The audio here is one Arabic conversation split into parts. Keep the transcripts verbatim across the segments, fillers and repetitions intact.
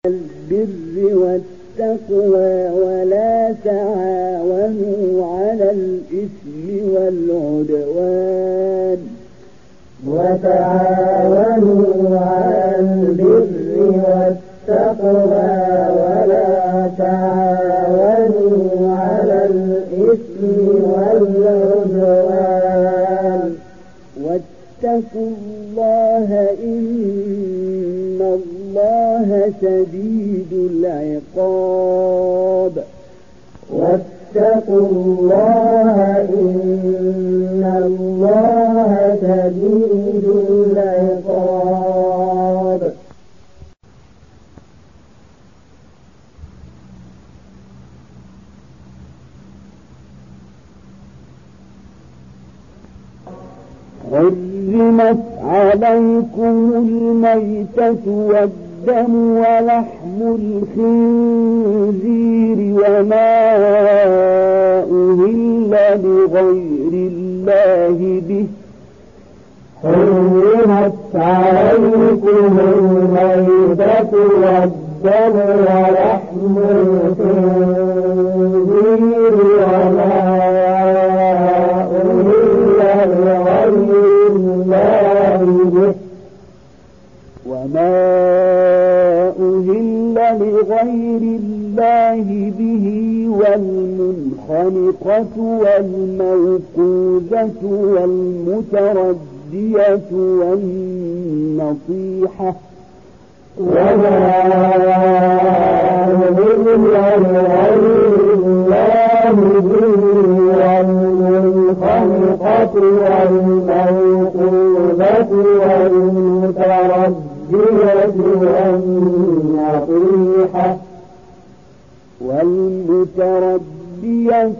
البر والتقوى ولا تعاونوا على الإثم والعدوان وتعاونوا على البر والتقوى ولا تعاونوا على الإثم والعدوان واتقوا الله إن الله شديد العقاب واتقوا الله إن الله شديد العقاب. حرمت عليكم الميتة والدم ولحم الخنزير وما أهل لغير الله به. حرمت عليكم الميتة والدم ولحم الخنزير وما أهل لغير الله به وما أهل لغير الله به والمنخنقة والموقوذة والمتردية والنطيحة وما أهل لغير الله به والمنخنقة والموقوذة والمتردية والنطيحة والمتردية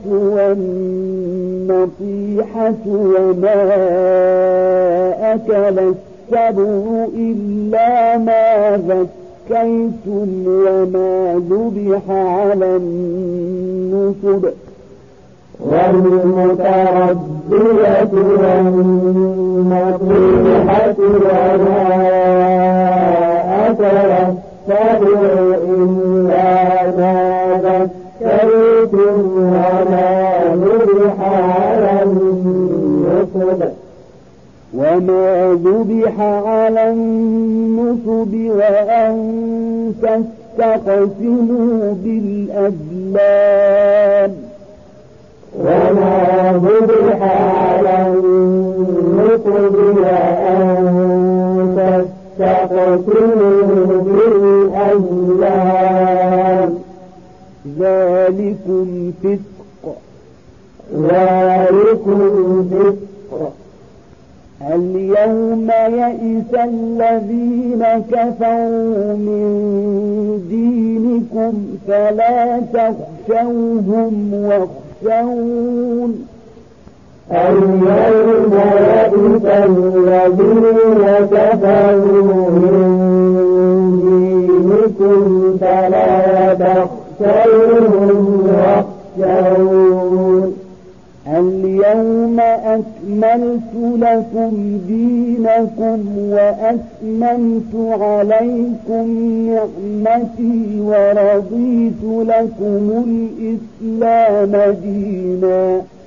والنطيحة وما أكل السبع إلا ما ذكيتم وما ذبح على النصب والمتردية والنطيحة وما أكل السبع إلا ما ذكيتم وما ذبح على النصب وما ذبح على النصب وأن تستقسموا بالأزلام وما ذبح على النصب وأن تستقسموا بالأزلام ذلكم فسق ذلكم فسق. اليوم يئس الذين كفروا من دينكم فلا تخشوهم واخشون. اليوم يئس الذين كفروا من دينكم فلا تخشوهم واخشون. اليوم أكملت لكم دينكم وأتممت عليكم نعمتي ورضيت لكم الإسلام دينا.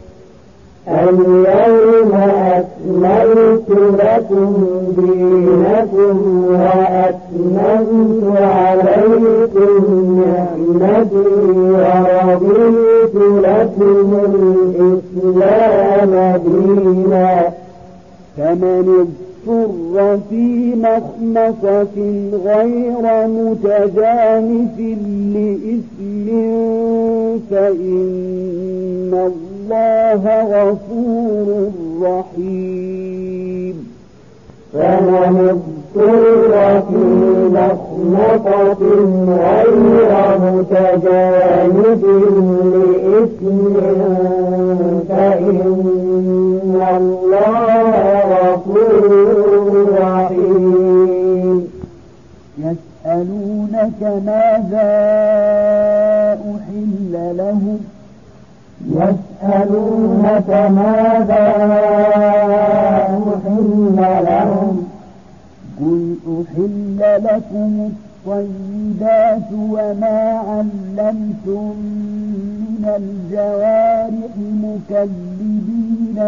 اليوم أكملت لكم دينكم وأتممت عليكم نعمتي ورضيت لكم الإسلام دينا. فمن اضطر في مخمصة غير متجانف لإثم فإن الله غفور رحيم. فمن اضطر في مخمصة غير متجانف لإثم فإن الله غفور رحيم. يسألونك ماذا أحل لهم يسألونك ماذا أحل لهم قل أحل لكم الطيبات وما علمتم من الجوارح مكلبين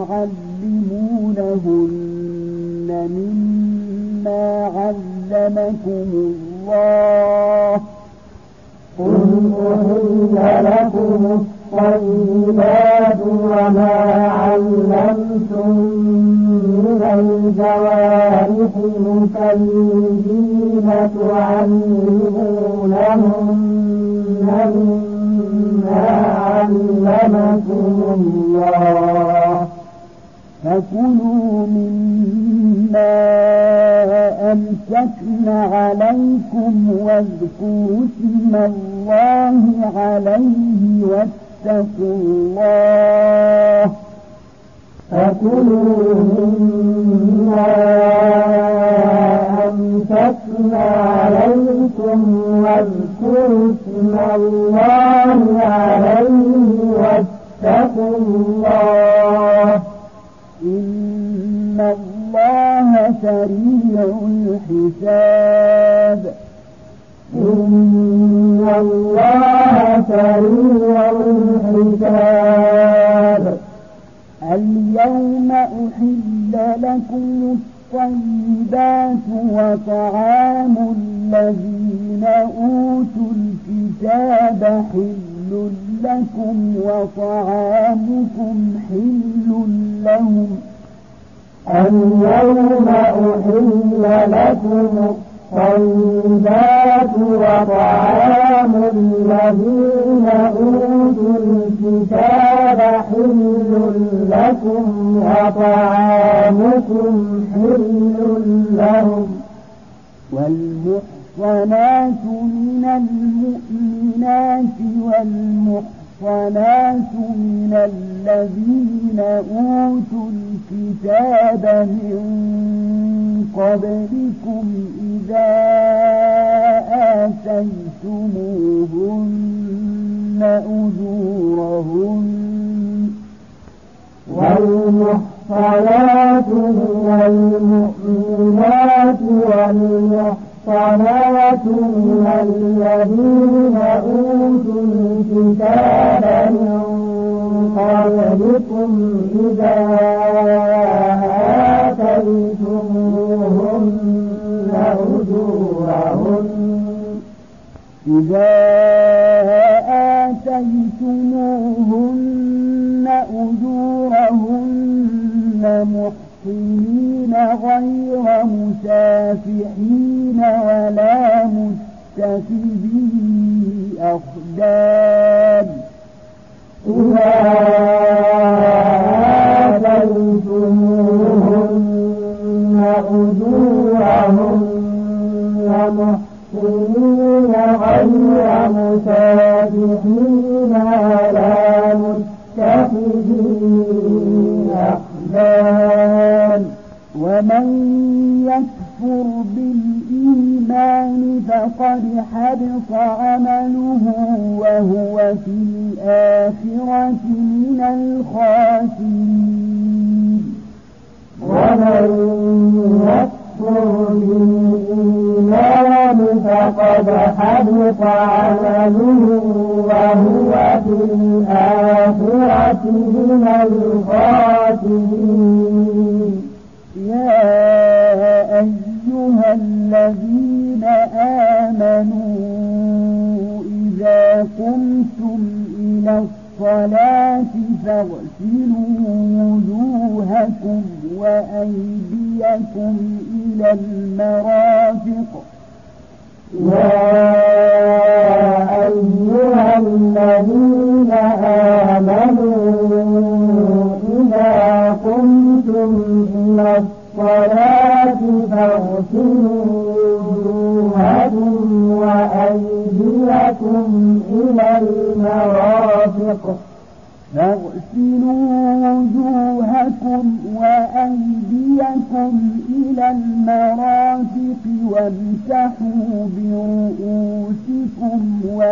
تعلمونهن مما علمكم الله قل أحل لكم الطيبات وما علمتم من الجوارح مكلبين تعلمونهن مما علمكم الله فكلوا مما أمسكن عليكم واذكروا اسم الله عليه واتقوا الله فكلوا مما أمسكن عليكم واذكروا اسم الله عليه واتقوا الله إن الله سريع الحساب إن الله سريع الحساب اليوم أحل لكم الطيبات وطعام الذين أوتوا الكتاب حل لكم وطعامكم حل لهم اليوم أحل لكم الطيبات وطعام الذين أوتوا الكتاب حل لكم وطعامكم حل لهم والمحصنات من المؤمنات والمحصنات من الذين أوتوا الكتاب من قبلكم إذا آتيتموهن أجورهن والمحصنات من المؤمنات والمحصنات من الذين أوتوا الكتاب من قبلكم إذا آتيتموهن أجورهن إذا آتيتموهن أجورهن محصنين غير مسافحين ولا متخذي أخدان إذا آتيتموهن أجورهن محصنين غير مسافحين ولا متخذي أخدان ومن يكفر بالإيمان فقد حبط عمله وهو في الآخرة من الخاسرين ومن يكفر بالإيمان فقد حبط عمله وهو في الآخرة من الخاسرين يا أيها الذين آمنوا إذا قمتم إلى الصلاة فاغسلوا وجوهكم وأيديكم إلى المرافق يا أيها الذين آمنوا إذا قمتم إلى الصلاة فاغسلوا وجوهكم وأيديكم إلى المرافق فاغسلوا وجوهكم وأيديكم إلى المرافق وامسحوا برؤوسكم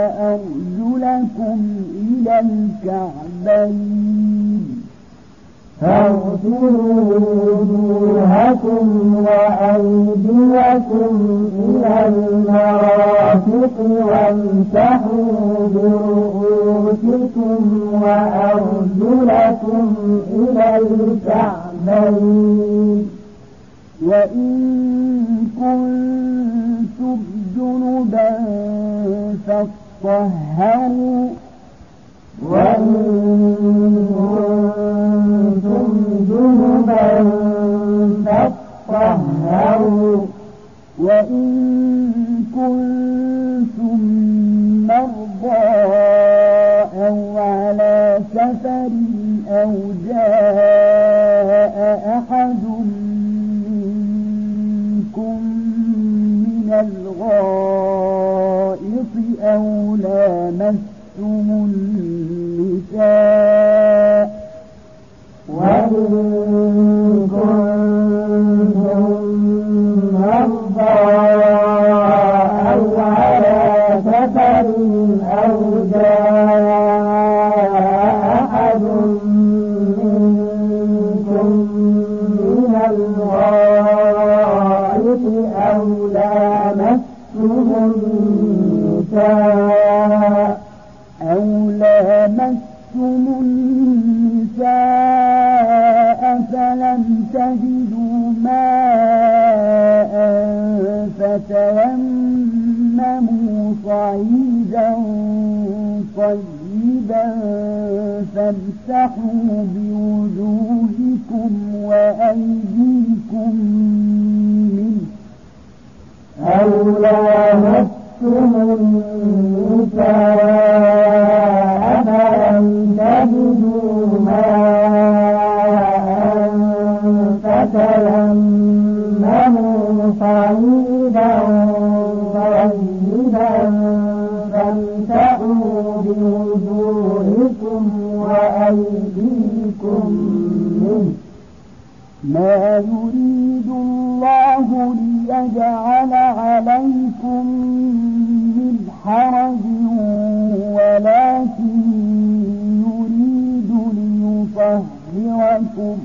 وأرجلكم إلى الكعبين فاغسلوا وجوهكم وأيديكم إلى المرافق وامسحوا برؤوسكم وأرجلكم إلى الكعبين وإن كنتم جنبا فاطهروا وإن كنتم جنبا فاطهروا وإن كنتم مرضى أو على سفر أو جاء أحد منكم من الغائط أو لامستم النساء وإن كنتم مرضى أو على سفر أو جاء أحد منكم من الغائط أو لامستم النساء أو لامستم النساء فلم تجدوا ماء فتيمموا صعيدا طيبا فامسحوا بوجوهكم وأيديكم منه أو لامستم النساء فلم تجدوا ماء فتيمموا صعيدا طيبا فامسحوا بوجوهكم وأيديكم منه ما يريد الله ليجعل عليكم من حرج ولكن يريد ليطهركم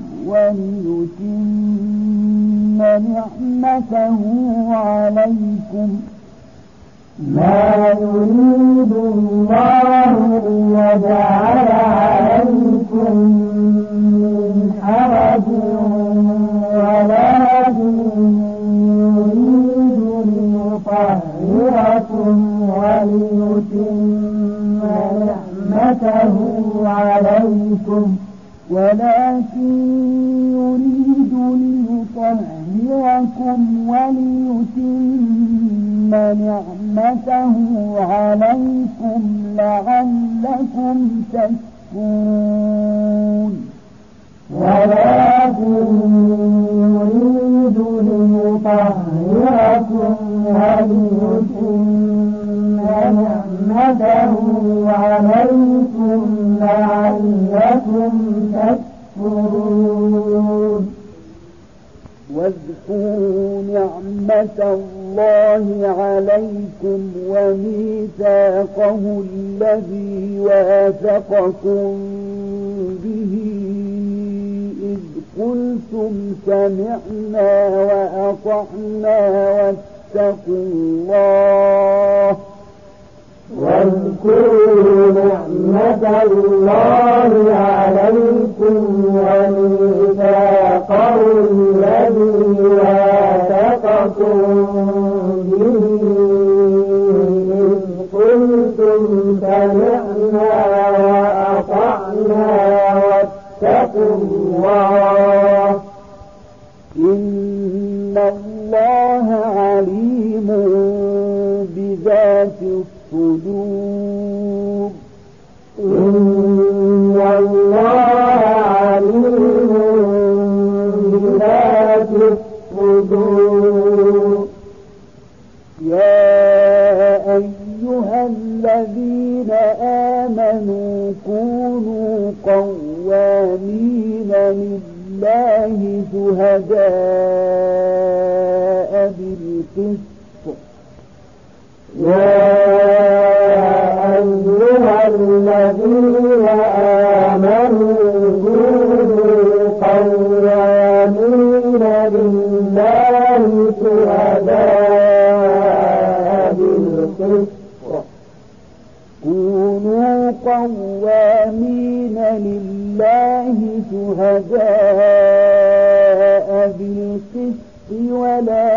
وليتم نعمته عليكم ما يريد الله ليجعل عليكم من حرج ولكن يريد ليطهركم وليتم نعمته عليكم ولكن يريد ليطهركم وليتم نعمته عليكم لعلكم تشكرون ولكن يريد ليطهركم وليتم نعمته عليكم لعلكم تشكرون واذكروا نعمة الله عليكم وميثاقه الذي واثقكم به إذ قلتم سمعنا وأطعنا واتقوا الله واذكروا نعمة الله عليكم وميثاقه الذي واثقكم به إذ قلتم سمعنا وأطعنا واتقوا الله إن الله عليم بذات الصدور إن الله عليم بذات الصدور يا أيها الذين آمنوا كونوا قوامين لله شهداء بالقسط يا أيها الذين آمنوا كونوا قوامين لله شهداء بالقسط ولا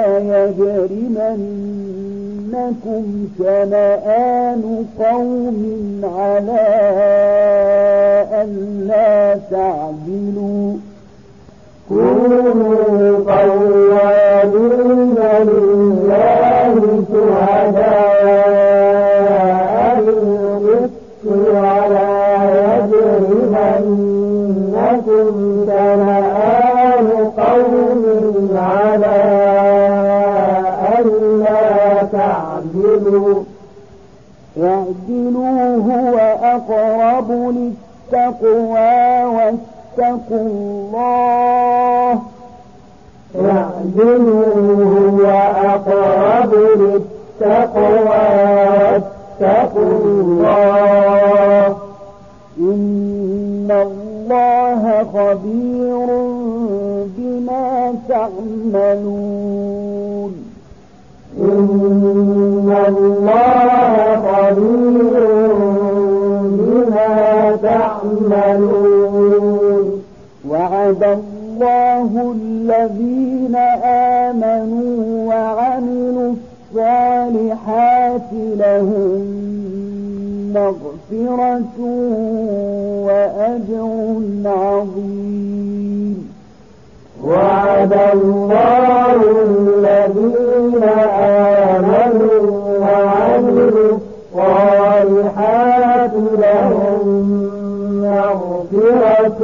يجرمنكم شنآن قوم على ألا تعدلوا كونوا قوامين لله شهداء بالقسط ولا يجرمنكم شنآن قوم على ألا تعدلوا اعدلوا هو أقرب للتقوى واتقوا الله اعدلوا هو أقرب للتقوى واتقوا الله إن الله خبير بما تعملون إن الله خبير بما تعملون وعد الله الذين آمنوا وعملوا الصالحات لهم مغفرة وأجر عظيم وعد الله الذين آمنوا وعملوا الصالحات لهم مغفرة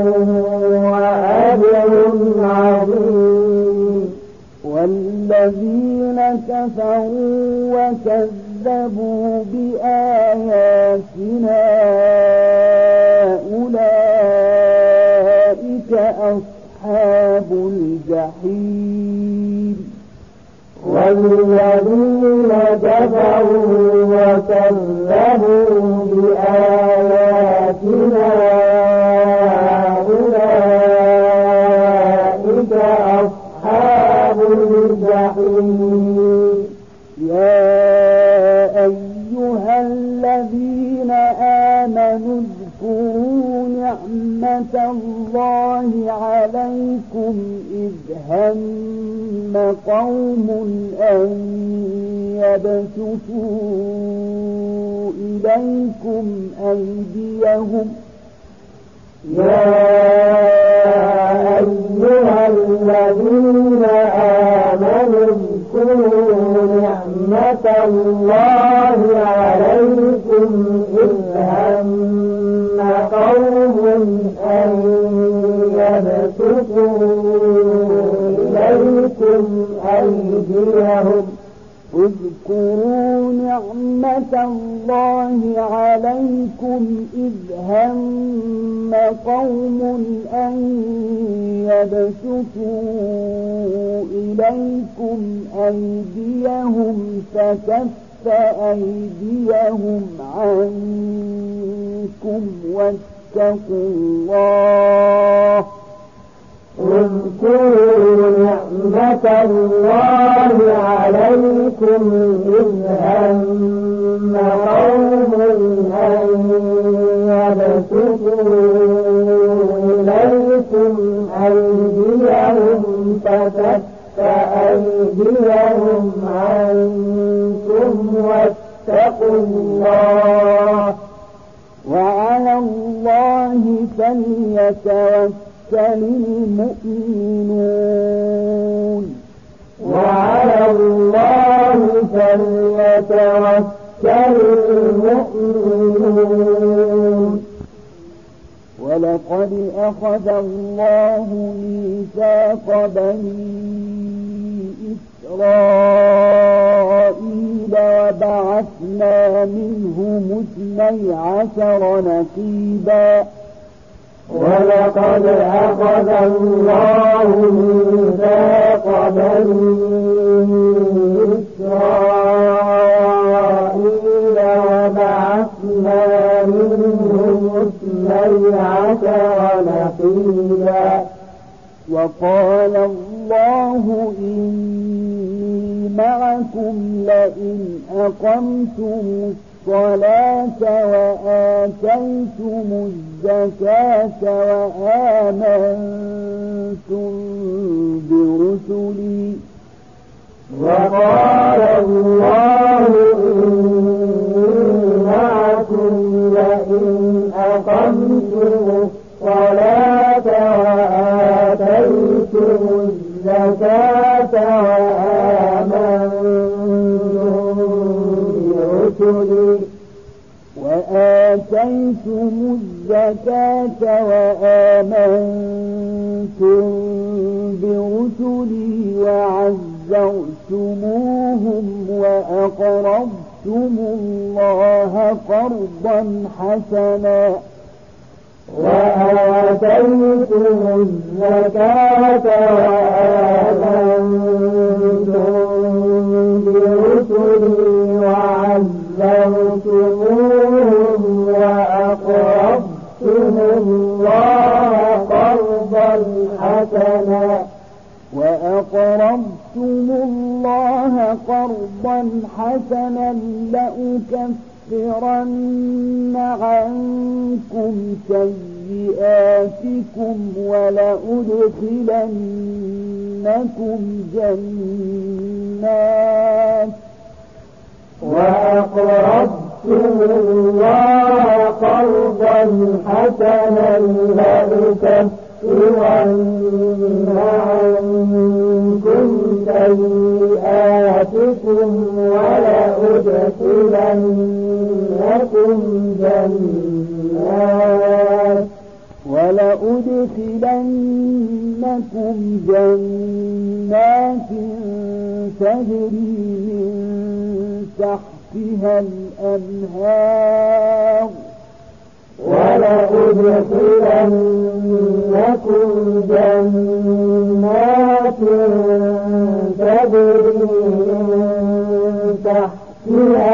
وأجر عظيم والذين كفروا وكذبوا بآياتنا أولئك أصحاب الجحيم والذين كفروا وكذبوا بآياتنا أولئك أصحاب الجحيم يا أيها الذين آمنوا اذكروا نعمة الله عليكم إذ هم قوم أن يبسطوا إليكم أيديهم يا أيها الذين آمنوا اذكروا نعمة الله عليكم إذ هم قوم أن يبسطوا إليكم أيديهم اذكروا نعمة الله عليكم إذ هم قوم أن يبسطوا إليكم أيديهم فكف أيديهم عنكم واتقوا الله اذكروا نعمة الله عليكم إذ هم قوم أن يبسطوا إليكم أيديهم فكف أيديهم عنكم واتقوا الله وعلى الله فليتوكل المؤمنون وعلى الله فليتوكل المؤمنون ولقد أخذ الله ميثاق بني إسرائيل وبعثنا منهم اثني عشر نقيبا ولقد أخذ الله ميثاق بني إسرائيل وبعثنا منهم اثني عشر نقيبا وقال الله إني معكم لئن أقمتم الصلاة وآتيتم الزكاة وآمنتم برسلي وقال الله إني معكم لئن أقمتم الصلاة وآتيتم الزكاة وآمنتم برسلي وآتيتم الزكاة وآمنتم برسلي وعزرتموهم وأقرضتم الله قرضا حسنا وآتيتم الزكاة وآمنتم برسلي وعزرتموهم وأقرضتم الله قرضا حسنا وأقرضتم الله قرضا حسنا لأكفرن عنكم سيئاتكم ولأدخلنكم جنات وأقرضتم الله قرضا حسنا لأكفرن عنكم سيئاتكم ولأدخلنكم جنات ولأدخلنكم جنات تجري من تحتها الأنهار ولأدخلنكم جنات تجري من تحتها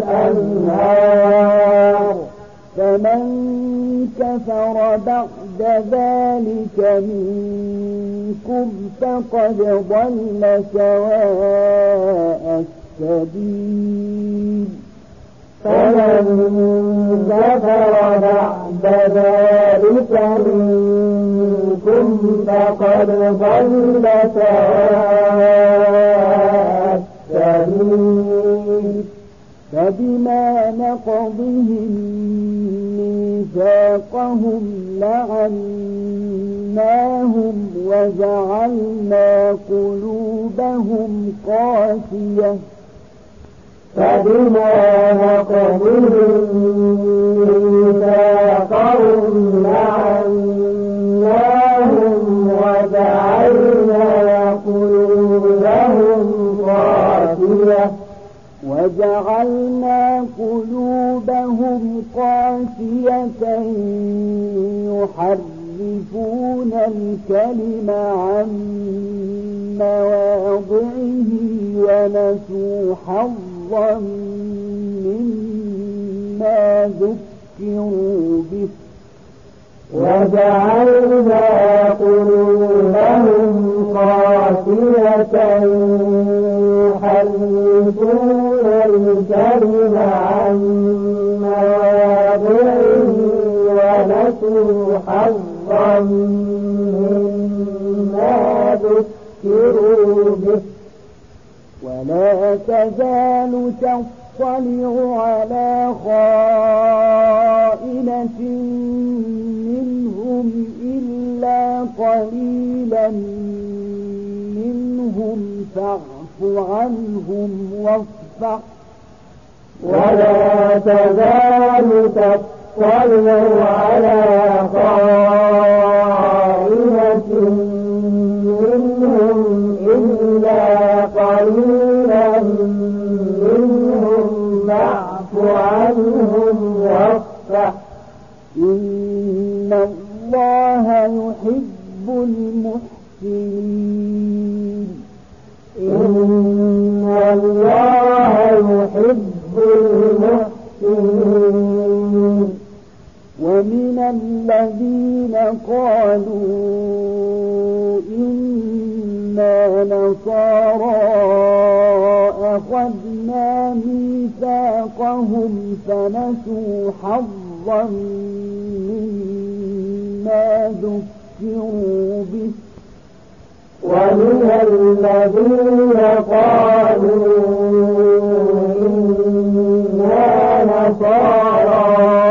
الأنهار فمن كفر بعد ذلك منكم فقد ضل سواء السبيل فمن كفر بعد ذلك منكم فقد ضل سواء السبيل فبما نقضهم ميثاقهم لعناهم وجعلنا قلوبهم قاسية فبما نقضهم ميثاقهم لعناهم وجعلنا قلوبهم قاسية وجعلنا قلوبهم قاسية يحرفون الكلم عن مواضعه ونسوا حظا مما ذكروا به وجعلنا قلوبهم قاسية يحرفون الكلم عن مواضعه ونسوا حظا مما ذكروا به ولا تزال تطلع على خائنة منهم إلا قليلا منهم فاعف عنهم واصفح ولا تزال تطلع على خائنة منهم إلا قليلا منهم فاعف عنهم واصفح إن الله يحب المحسنين إن الله يحب المحسنين ومن الذين قالوا إن كنا نصارى أخذنا ميثاقهم فنسوا حظا مما ذكروا به ومن الذين قالوا إنا نصارى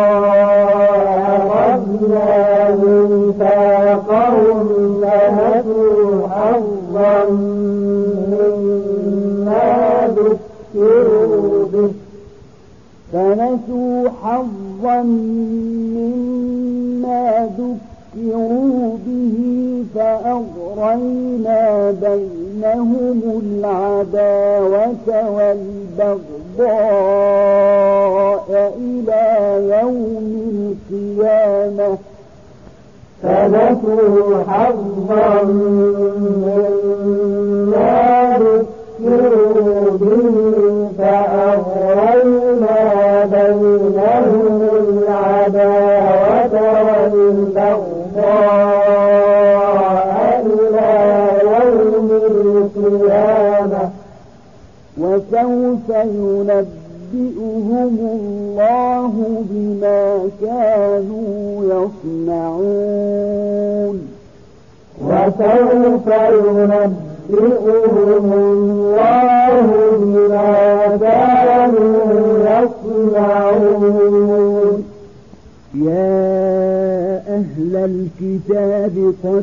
أخذنا ميثاقهم فنسوا حظا مما ذكروا به فنسوا حظا مما ذكروا به فأغرينا بينهم العداوة والبغضاء إلى يوم القيامة فنسوا حظا مما ذكروا به فأغرينا بينهم العداوة والبغضاء إلى يوم القيامة وسوف ينبئهم الله بما كانوا يصنعون وسوف ينبئهم الله بما كانوا يصنعون يا أهل الكتاب قد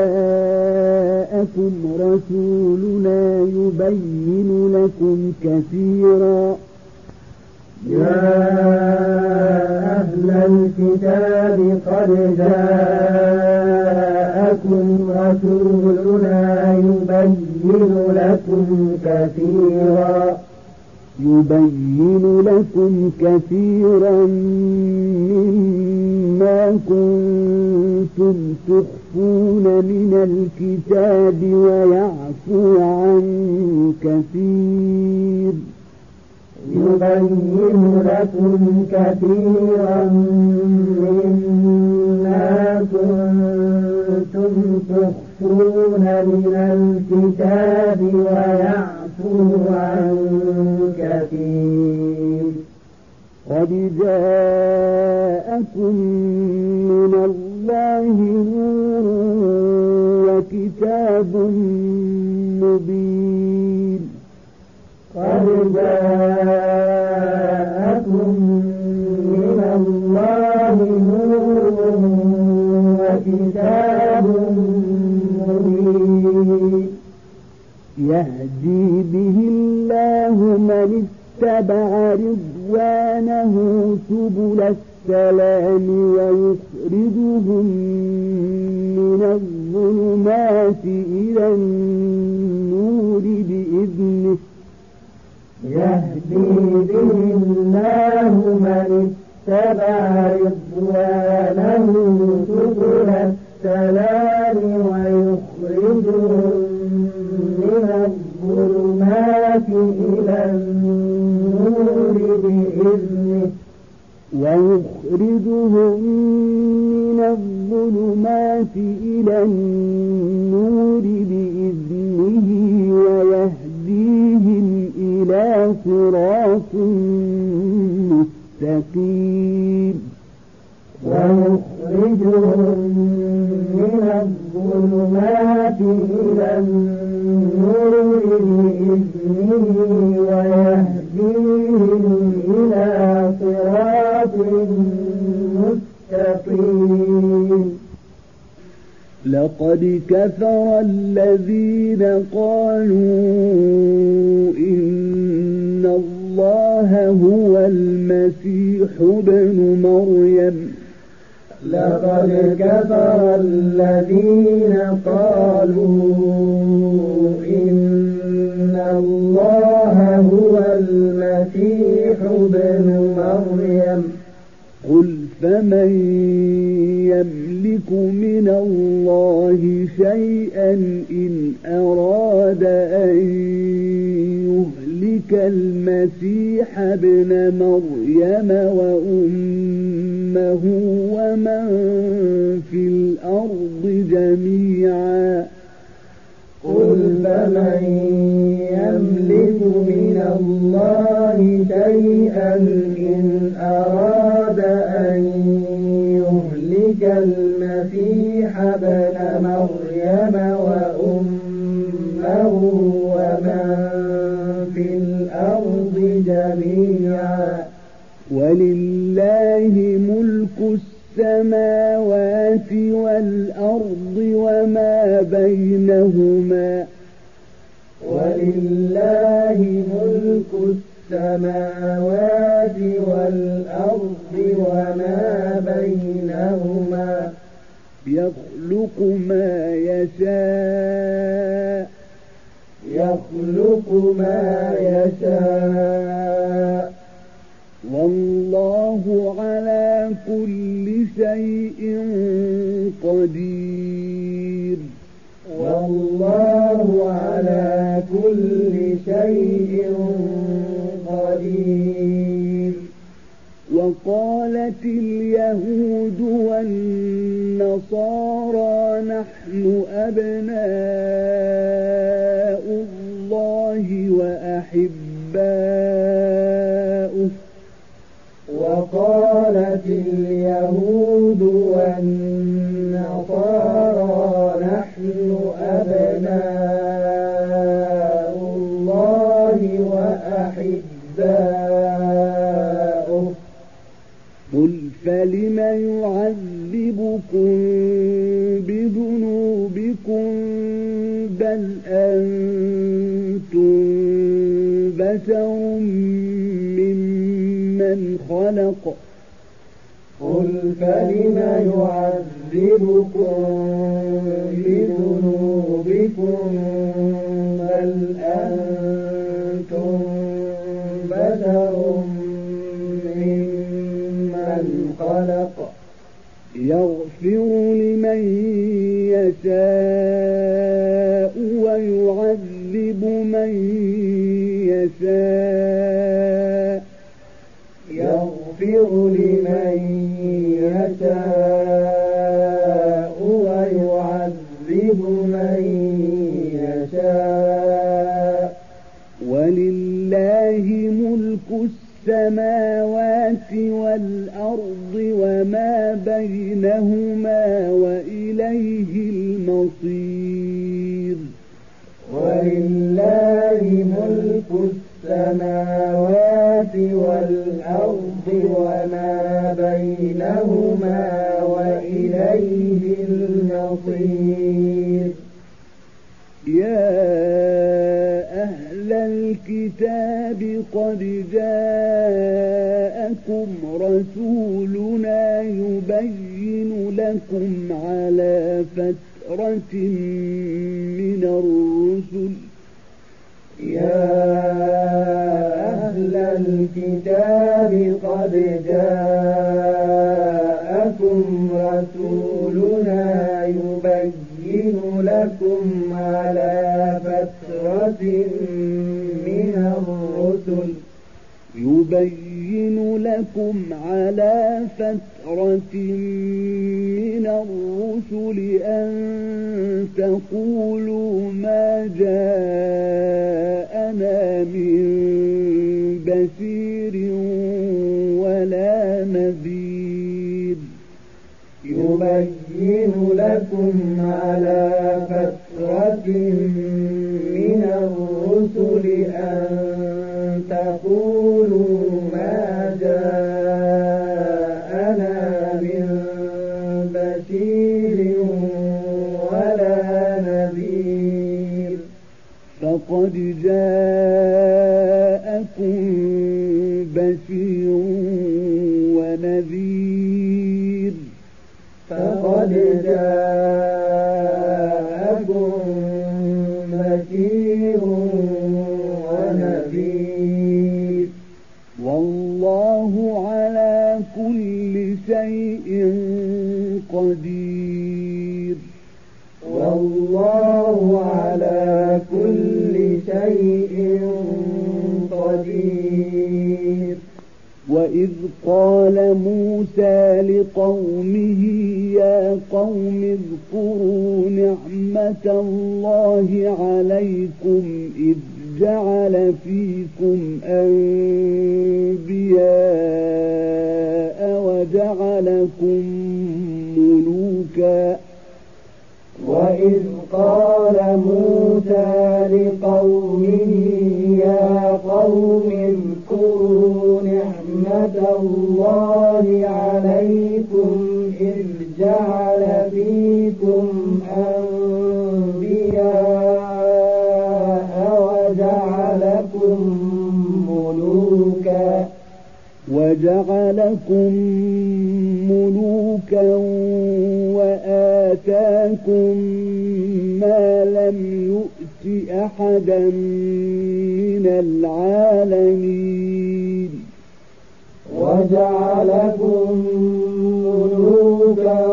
جاءكم رسولنا يبين لكم كثيرا يا أهل الكتاب قد جاءكم رسولنا يبين لكم كثيرا يبين لكم كثيرا مما كنتم تخفون من الكتاب ويعفو عن كثير يبين لكم كثيرا مما كنتم تخفون من الكتاب ويعفو عن كثير قد جاءكم من الله نور وكتاب مبين قد جاءكم من الله نور وكتاب مبين يهدي به الله من اتبع رضوانه سبل السلام ويخرجهم من الظلمات إلى النور بإذنه يهدي به الله من اتبع رضوانه سبل السلام ويخرجهم من الظلمات إلى النور بإذنه ويخرجهم من الظلمات إلى النور بإذنه ويهديهم إلى صراط مستقيم ويخرجهم من الظلمات إلى النور بإذنه ويهديهم إلى صراط مستقيم لقد كفر الذين قالوا إن الله هو المسيح ابن مريم لقد كفر الذين قالوا إن الله هو المسيح ابن مريم قل فمن يملك من الله شيئا إن أراد أن يهلك المسيح ابن مريم وأمه ومن في الأرض جميعا قل قل فمن يملك من الله شيئا إن أراد أن يهلك المسيح ابن مريم وأمه ومن في الأرض جميعا ولله ملك السماوات والأرض وما بينهما ولله ملك السماوات والأرض وما بينهما يخلق ما يشاء يخلق ما يشاء والله على كل شيء قدير والله على كل شيء قدير وقالت اليهود والنصارى نحن أبناء الله وأحباؤه وقالت اليهود والنصارى نحن أبناء الله وأحباؤه قل فلم يعذبكم بذنوبكم بل أنتم بشر ممن خلق قل فلم يعذبكم بذنوبكم بل أنتم بشر ممن خلق يغفر لمن يشاء ويعذب من يشاء يغفر لمن يشاء ويعذب من يشاء ولله ملك السماوات والأرض وما بينهما وإليه المصير ولله ملك السماوات والأرض وما بينهما وإليه المصير يا أهل الكتاب قد جاءكم رسولنا يبين لكم على فترة من الرسل يا أهل الكتاب قد جاءكم رسولنا يبين لكم على فترة من الرسل يبين لكم على فترة من الرسل أن تقولوا ما جاءنا من بشير ولا نذير يبين لكم على فترة من الرسل أن تقولوا ما جاءنا من بشير ولا نذير فقد جاءكم بشير ونذير فقد جاءكم بشير ونذير والله على كل شيء قدير والله على كل شيء قدير وإذ قال موسى لقومه يا قوم اذكروا نعمة الله عليكم إذ جعل فيكم أنبياء وجعلكم ملوكا وإذ قال موسى لقومه يا قوم اذكروا نعمة الله عليكم إذ جعل فيكم أنبياء وجعلكم ملوكا وجعلكم ملوكا وآتاكم ما لم يؤت أحدا من العالمين وجعلكم ملوكا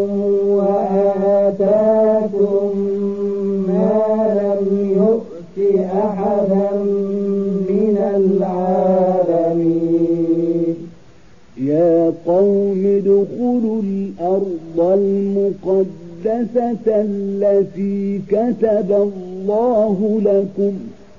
وآتاكم ما لم يؤت أحدا من العالمين يا قوم ادخلوا الأرض المقدسة التي كتب الله لكم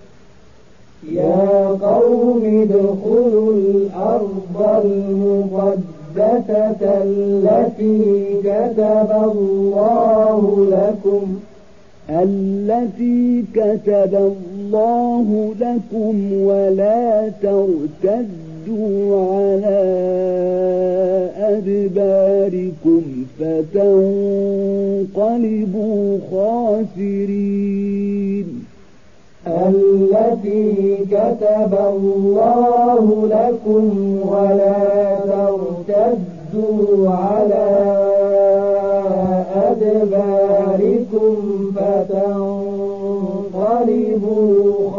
يا قوم ادخلوا الأرض المقدسة التي كتب الله لكم التي كتب الله لكم ولا ترتدوا على أدباركم فتنقلبوا خاسرين التي كتب الله لكم ولا ترتدوا على أدباركم فتنقلبوا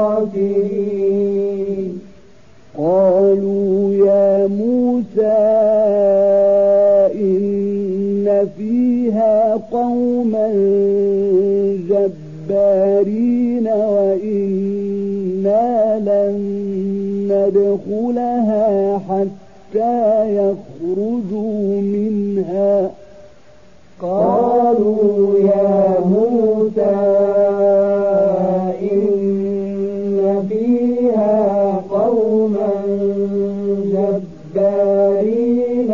خاسرين قالوا يا موسى إن فيها قوما جبارين وإنا لن ندخلها حتى يخرجوا منها قالوا يا موسى إن فيها قوما جبارين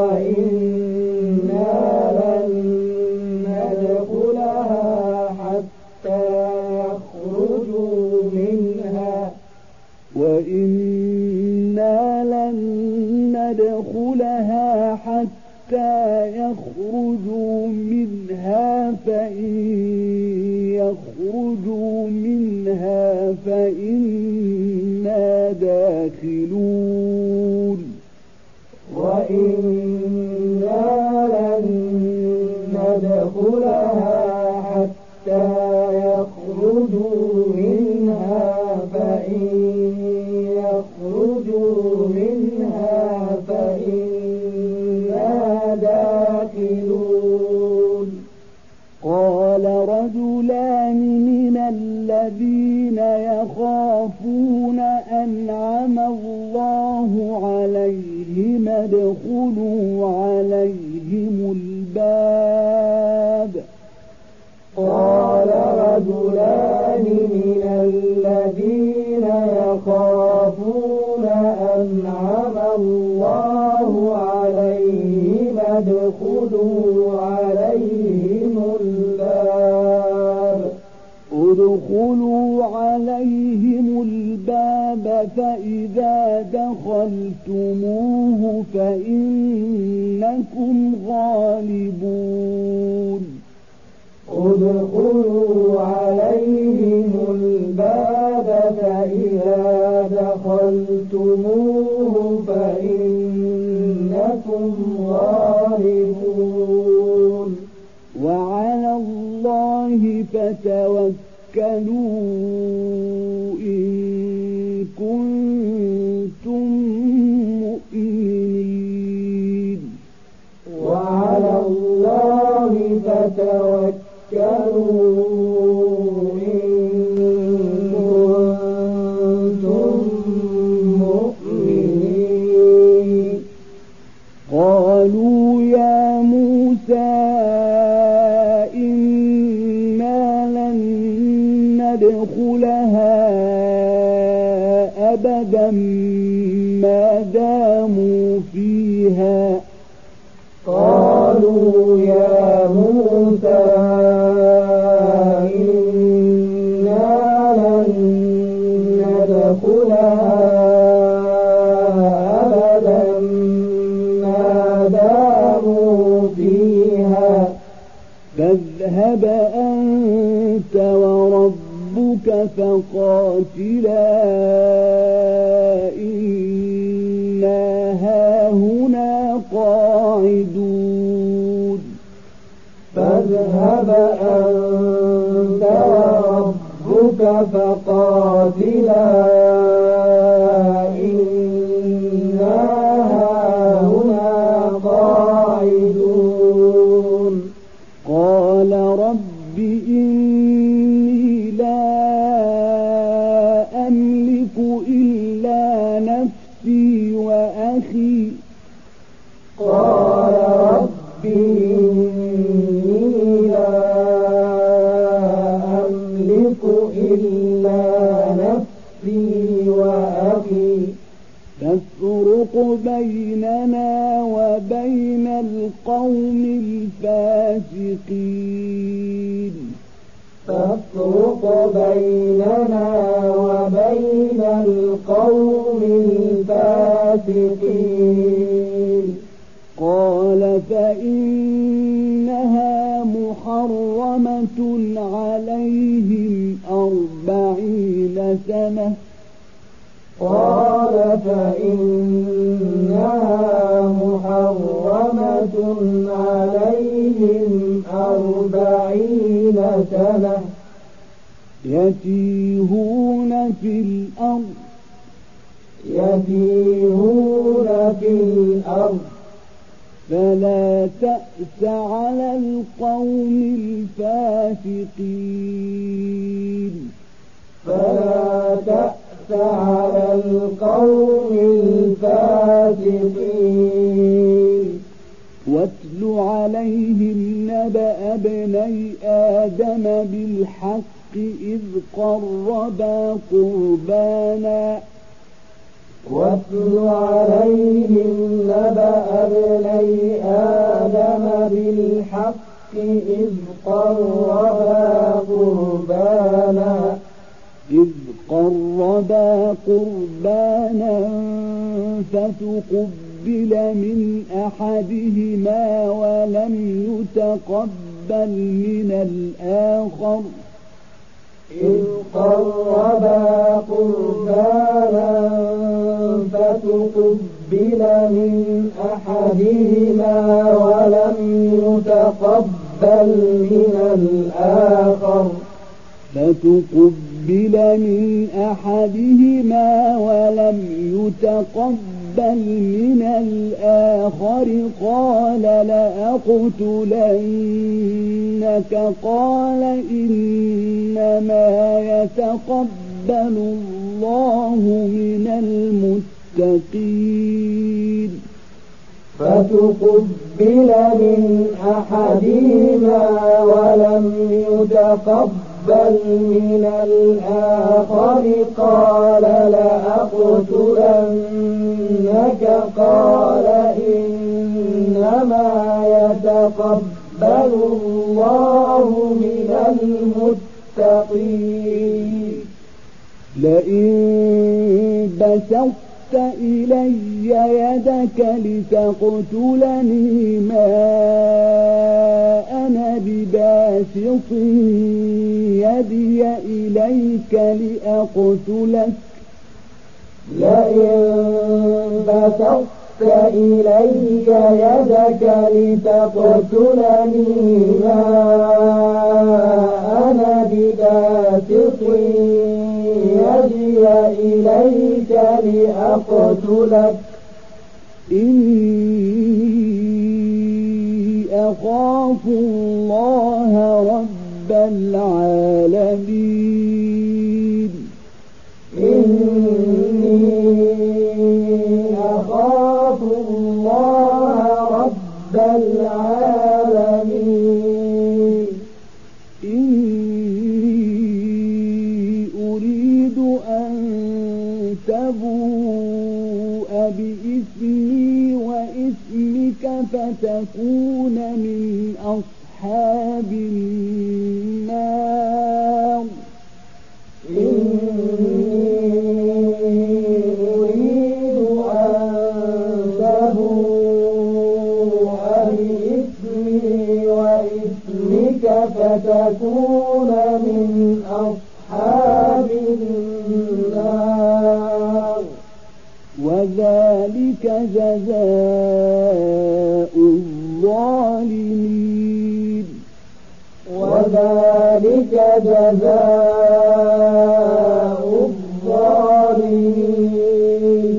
وإنا لن ندخلها حتى يخرجوا منها وإنا لن ندخلها حتى يخرجوا منها فإن يخرجوا منها فإنا داخلون وإنا لن ندخلها حتى يخرجوا منها فإن يخرجوا منها فإنا داخلون قال رجلان من الذين يخافون أنعم الله عليهم ادخلوا عليهم الباب قال رجلان من الذين يخافون أنعم الله عليهم ادخلوا عليهم الباب ادخلوا عليهم الباب فإذا دخلتموه فإنكم غالبون ادخلوا عليهم الباب فإذا دخلتموه فإنكم غالبون وعلى الله فتوكلوا إن كنتم مؤمنين وعلى الله فتوكلوا إن كنتم مؤمنين قالوا يا موسى إنا لن ندخلها أبدا ما داموا فيها فاذهب أنت وربك فقاتلا إنا هاهنا قاعدون فاذهب أنت وربك فقاتلا إنا هاهنا قاعدون قال رب إني لا أملك إلا نفسي وأخي قال رب إني لا أملك إلا نفسي وأخي تفرق بيننا وبين القوم الفاسقين تفرق بيننا وبين القوم الفاسقين قال فإنها محرمة عليهم أربعين سنة قال فإنها محرمة عليهم أربعين سنة يتيهون في الأرض يتيهون في الأرض فلا تأس على القوم الفاسقين فلا تأس على القوم الفاسقين واتل عليهم نبأ ابني آدم بالحق إذ قربا قربانا واتل عليهم نبأ ابني آدم بالحق إذ قربا قربانا إذ قربا قربانا فتقبل من أحدهما ولم يتقبل من الآخر إذ قربا قربانا فتقبل من أحدهما ولم يتقبل من الآخر فتقبل من أحدهما ولم يتقبل من الآخر قال لأقتلنك قال إنما يتقبل الله من المتقين فتقبل من أحدهما ولم يتقبل من الآخر قال لأقتلنك قال إنما يتقبل الله من المتقين لئن بسطت إلي يدك لتقتلني ما أنا بباسط يدي إليك لأقتلك لئن بسطت إلي يدك لتقتلني ما أنا بباسط يدي إليك لأقتلك إني أخاف الله رب العالمين إني أخاف الله رب العالمين إني أريد أن تبوء بإثمي وإثمك فتكون من فتكون من أصحاب النار. وذلك جزاء الظالمين. وذلك جزاء الظالمين.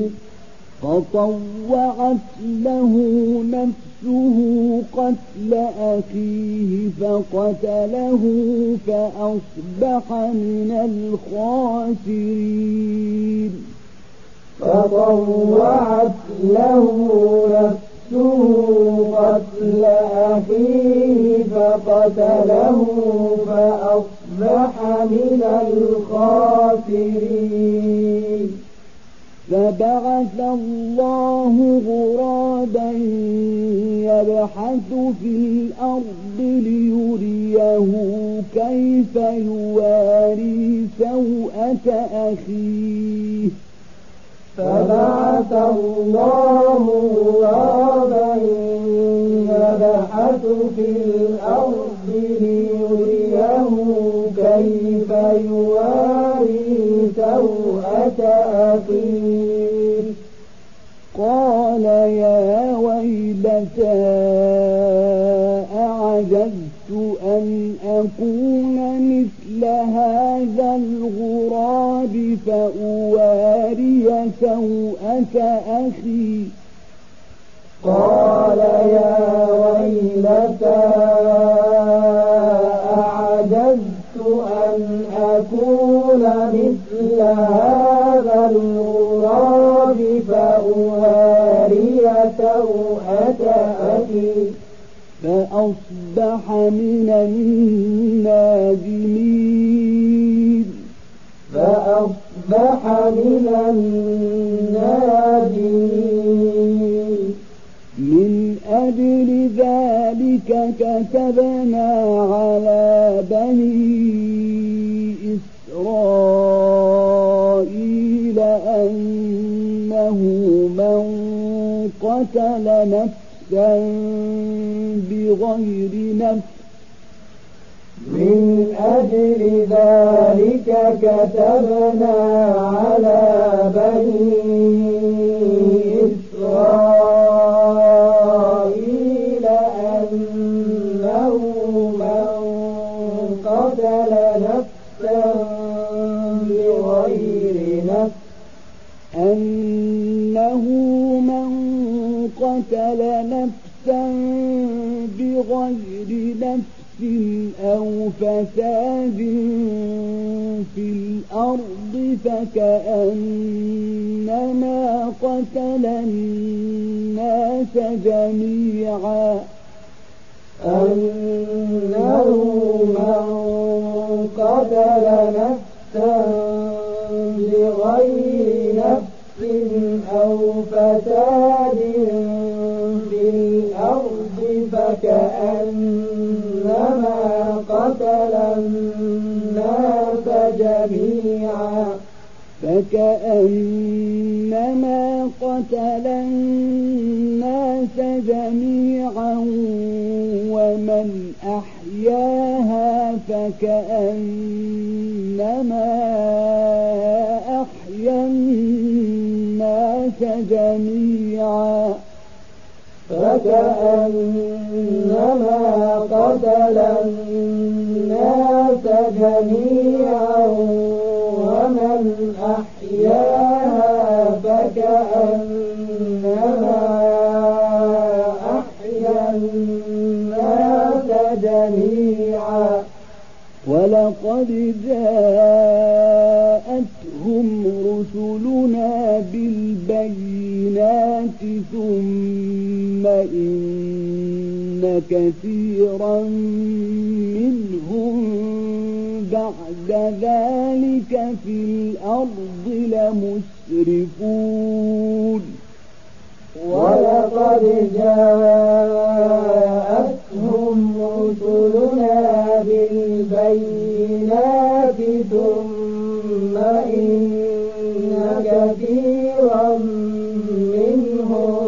فطوعت له نفسه قتل أخيه فقتله فأصبح من الخاسرين. فطوعت له نفسه قتل أخيه فقتله فأصبح من الخاسرين. فبعث الله غرابا يبحث في الأرض ليريه كيف يواري سوءة أخيه. فبعث الله غرابا يبحث في الأرض ليريه كيف يواري سوءة أخيه. قال يا ويلتى أعجزت أن أكون مثل هذا الغراب فأواري سوءة أخي. قال يا ويلتى أعجزت أن أكون مثل هذا الغراب فأواري سوءة أخي. فأصبح من النادمين. فأصبح من النادمين. من أجل ذلك كتبنا على بني إسرائيل أنه من قتل نفسا بغير نفس. من أجل ذلك كتبنا على بني إسرائيل أنه من قتل نفسا بغير نفس أنه من قتل نفسا بغير نفس أو فساد في الأرض فكأنما قتل الناس جميعا. أنه من قتل نفسا بغير نفس أو فساد في الأرض فكأنما قتل الناس جميعا. فكأنما قتل الناس جميعا ومن أحياها فكأنما أحيا الناس جميعا. فكأنما قتل الناس جميعا ومن أحياها فكأنما أحيا الناس جميعا. ولقد جاءتهم رسلنا بالبينات ثم إن كثيرا منهم بعد ذلك في الأرض لمسرفون. ولقد جاءتهم رسلنا بالبينات ثم إن كثيرا منهم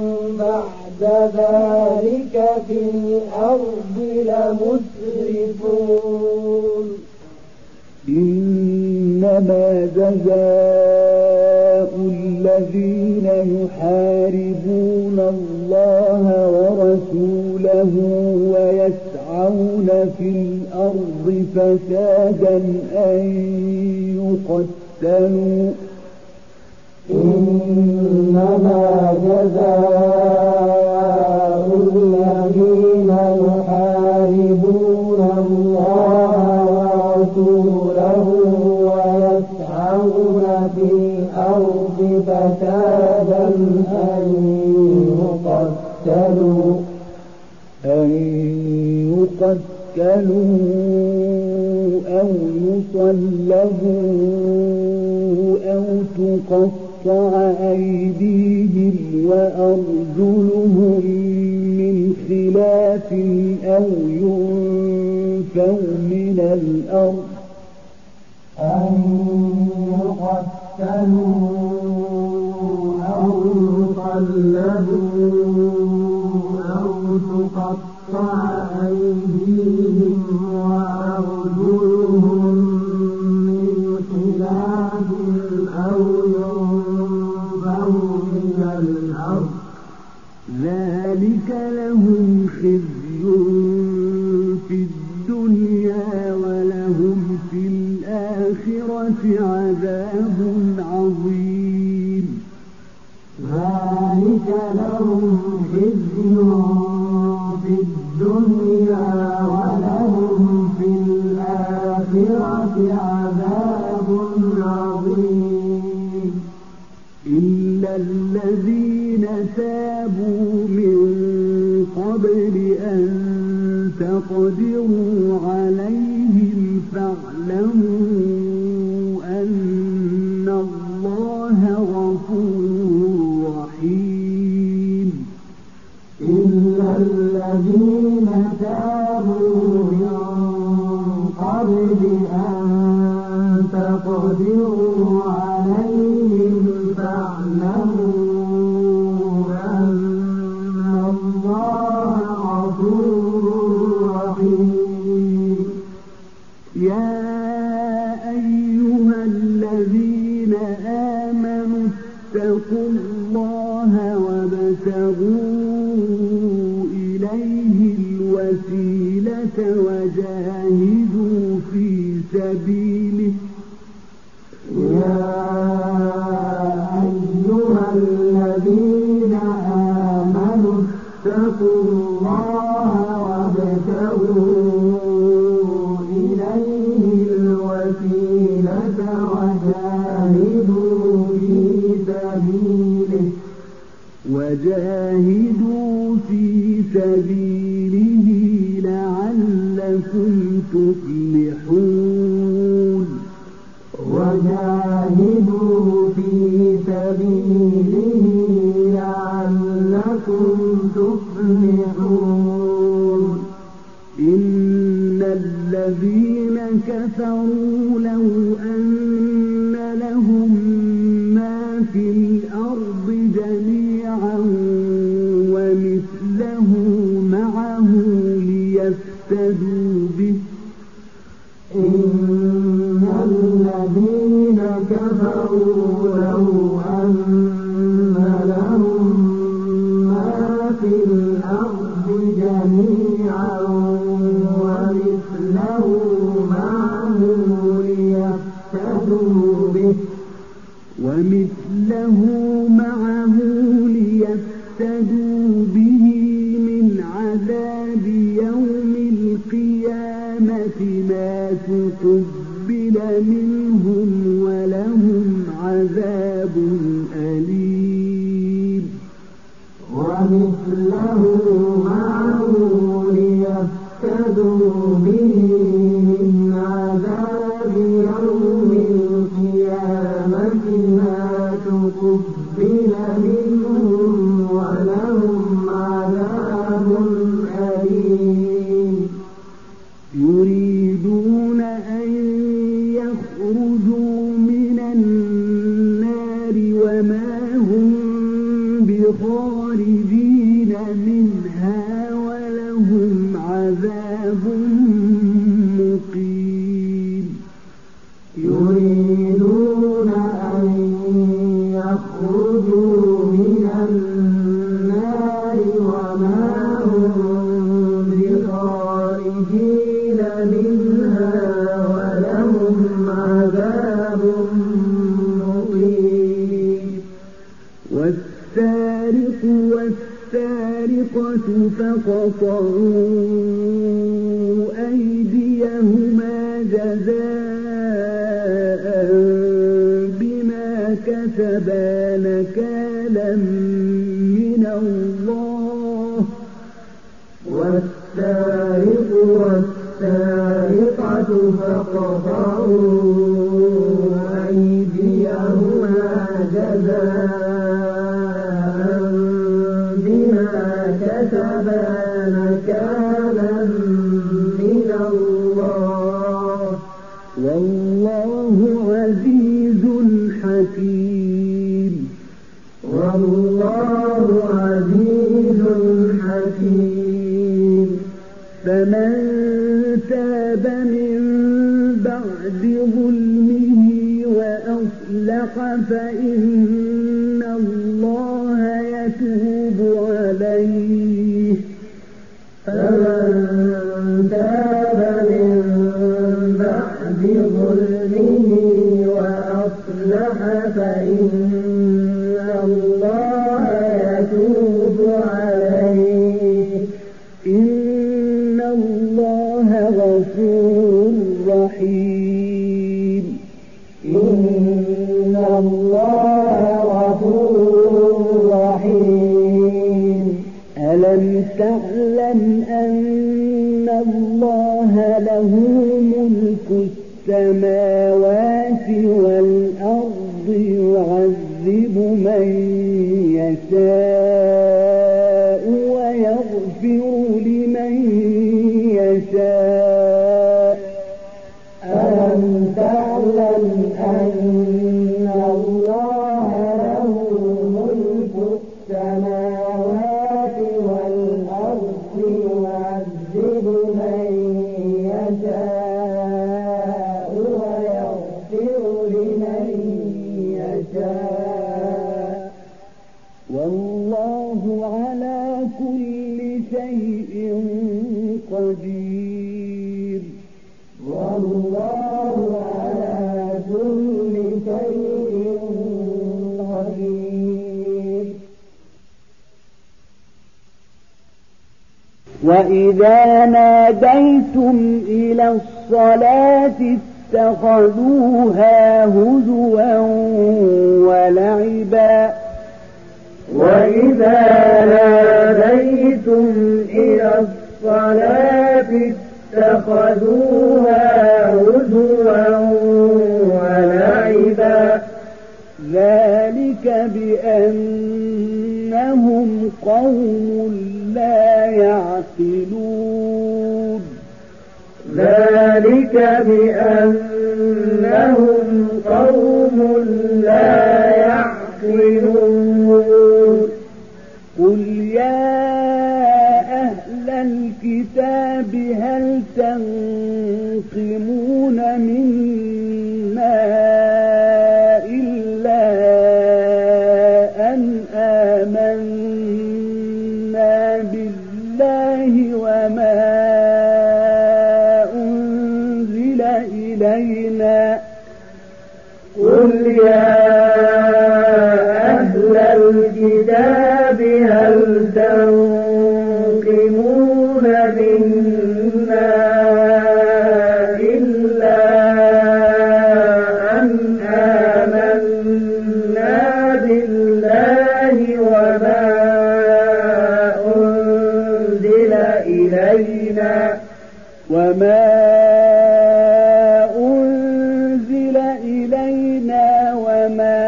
بعد ذلك في الأرض لمسرفون. جزاء الذين يحاربون الله ورسوله ويسعون في الأرض فسادا أن يقتلوا إنما جزاء الذين يحاربون الله ورسوله ويسعون في الأرض فسادا أن يقتلوا أن يقتلوا أو يصلبوا أو تقطع أيديهم وأرجلهم من خلاف أو ينفوا من الأرض أن يقتلوا أو يصلبوا أو تقطع أيديهم وأرجلهم من خلاف أو ينفوا من الأرض ذلك لهم خزي في الدنيا ولهم في الآخرة عذاب عظيم ذلك لهم خزي في الدنيا ولهم في الآخرة عذاب عظيم إلا الذين تابوا من قبل أن تقدروا عليهم فاعلموا أن الله غفور رحيم إلا الذين تابوا من قبل أن تقدروا عليهم فاعلموا أن الله غفور رحيم يا أيها الذين آمنوا اتقوا الله وابتغوا إليه الوسيلة وجاهدوا في سبيله يا أيها الذين آمنوا اتقوا الله وابتغوا إليه الوسيلة وجاهدوا في سبيله وجاهدوا في سبيله لعلكم تفلحون وجاهدوا في سبيله لعلكم تفلحون إن الذين كفروا لو أن لهم ما في الأرض جميعا ومثله معه ليفتدوا به إن الذين كفروا لو أن لهم ما في الأرض جميعا ومثله معه ليفتدوا به ومثله معه ليفتدوا به من عذاب يوم القيامة ما تقبل منهم ولهم عذاب أليم ومثله معه ليفتدوا به من عذاب يوم القيامة ما تقبل منهم ولهم عذاب أليم يريدون أن يخرجوا من النار وما هم بخارجين منها ولهم عذاب مقيم يريدون فقطعوا أيديهما جزاء بما كسبا نكالا من الله والسارق والسارقة فقطعوا أيديهما جزاء بما كسبا نكالا من الله والله عزيز حكيم والله عزيز حكيم فمن تاب من بعد ظلمه وأصلح فإن الله يتوب عليه فمن تاب من بعد ظلمه وأصلح فإن الله يتوب عليه إن الله غفور رحيم إن الله غفور رحيم ألم تعلم أن الله له ملك السماوات والأرض يعذب من يشاء ويغفر لمن يشاء ألم تعلم أن الله له ملك السماوات والأرض يعذب من يشاء ويغفر لمن يشاء والله على كل شيء قدير والله على كل شيء قدير وإذا ناديتم إلى الصلاة اتخذوها هزوا ولعبا وإذا ناديتم إلى الصلاة اتخذوها هزوا ولعبا ذلك بأنهم قوم لا يعقلون ذلك بأنهم قوم لا يعقلون قل يا أهل الكتاب هل تنقمون منا إلا أن آمنا بالله وما أنزل إلينا قل يا أهل الكتاب هل تنقمون منا إلا أن آمنا بالله وما أنزل إلينا وما أنزل إلينا وما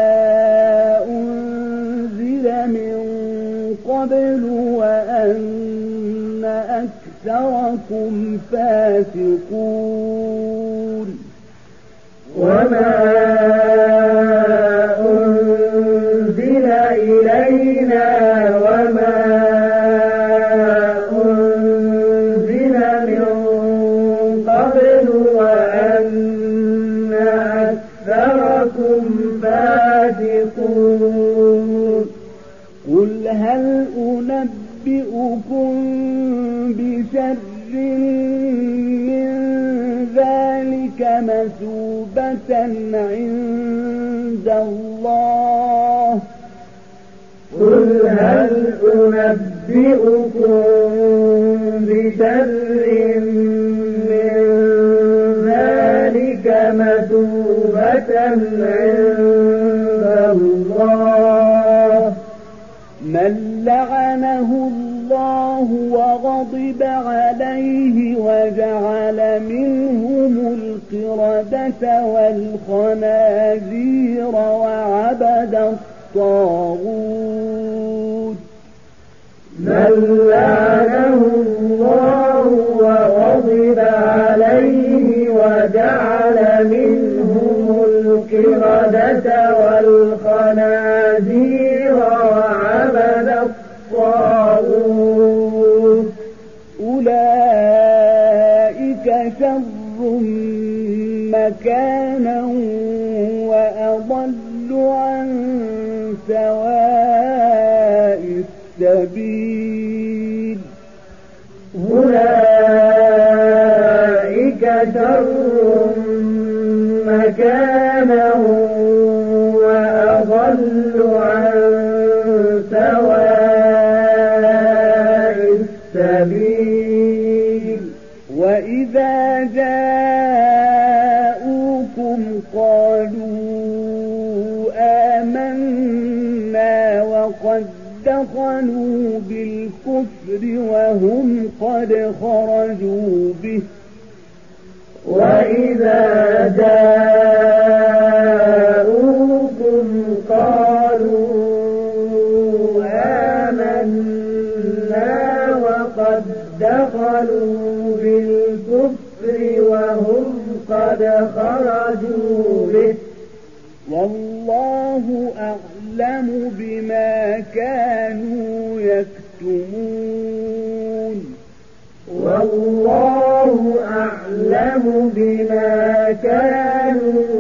أنزل من قبل وأن أكثركم فاسقون وما أنزل إلينا وما أنزل من قبل وأن أكثركم فاسقون قل هل أنبئكم بشر من ذلك مثوبة عند الله قل هل أنبئكم أنبئكم بشر من ذلك مثوبة عند الله من لعنه الله وغضب عليه وجعل منهم القردة والخنازير وعبد الطاغوت من لعنه الله وغضب عليه وجعل منهم القردة والخنازير وعبد الطاغوت أولئك شر مكانا وأضل عن سواء السبيل أولئك شر مكانا وأضل عن سواء السبيل وإذا جاءوكم قالوا آمنا وقد دخلوا بالكفر وهم قد خرجوا به وإذا جاءوكم قالوا آمنا وقد دخلوا بالكفر وهم قد خرجوا به والله أعلم بما كانوا يكتمون والله أعلم بما كانوا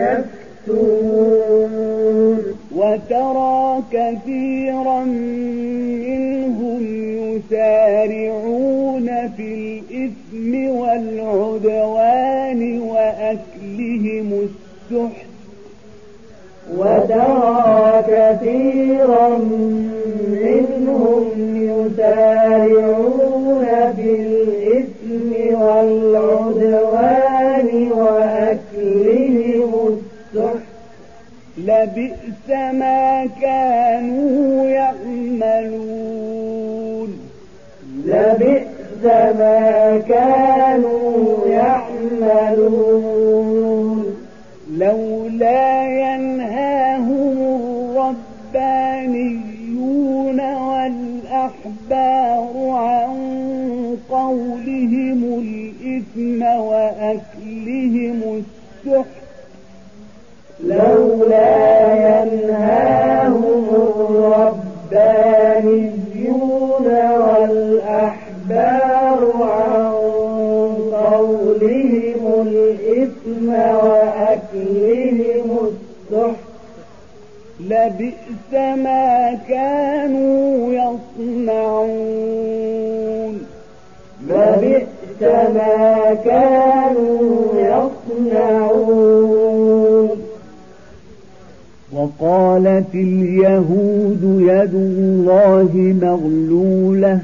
يكتمون وترى كثيرا منهم يسارعون في الإثم والعدوان وأكلهم السحت وترى كثيرا منهم يسارعون في الإثم والعدوان وأكلهم السحت لبئس ما كانوا يعملون لبئس ما كانوا يعملون لولا ينهاهم الربانيون والأحبار عن قولهم الإثم وأكلهم السحت لولا ينهاهم الربانيون والأحبار عن قولهم الإثم وأكلهم السحت لبئس ما كانوا يصنعون لبئس ما كانوا يصنعون وقالت اليهود يد الله مغلولة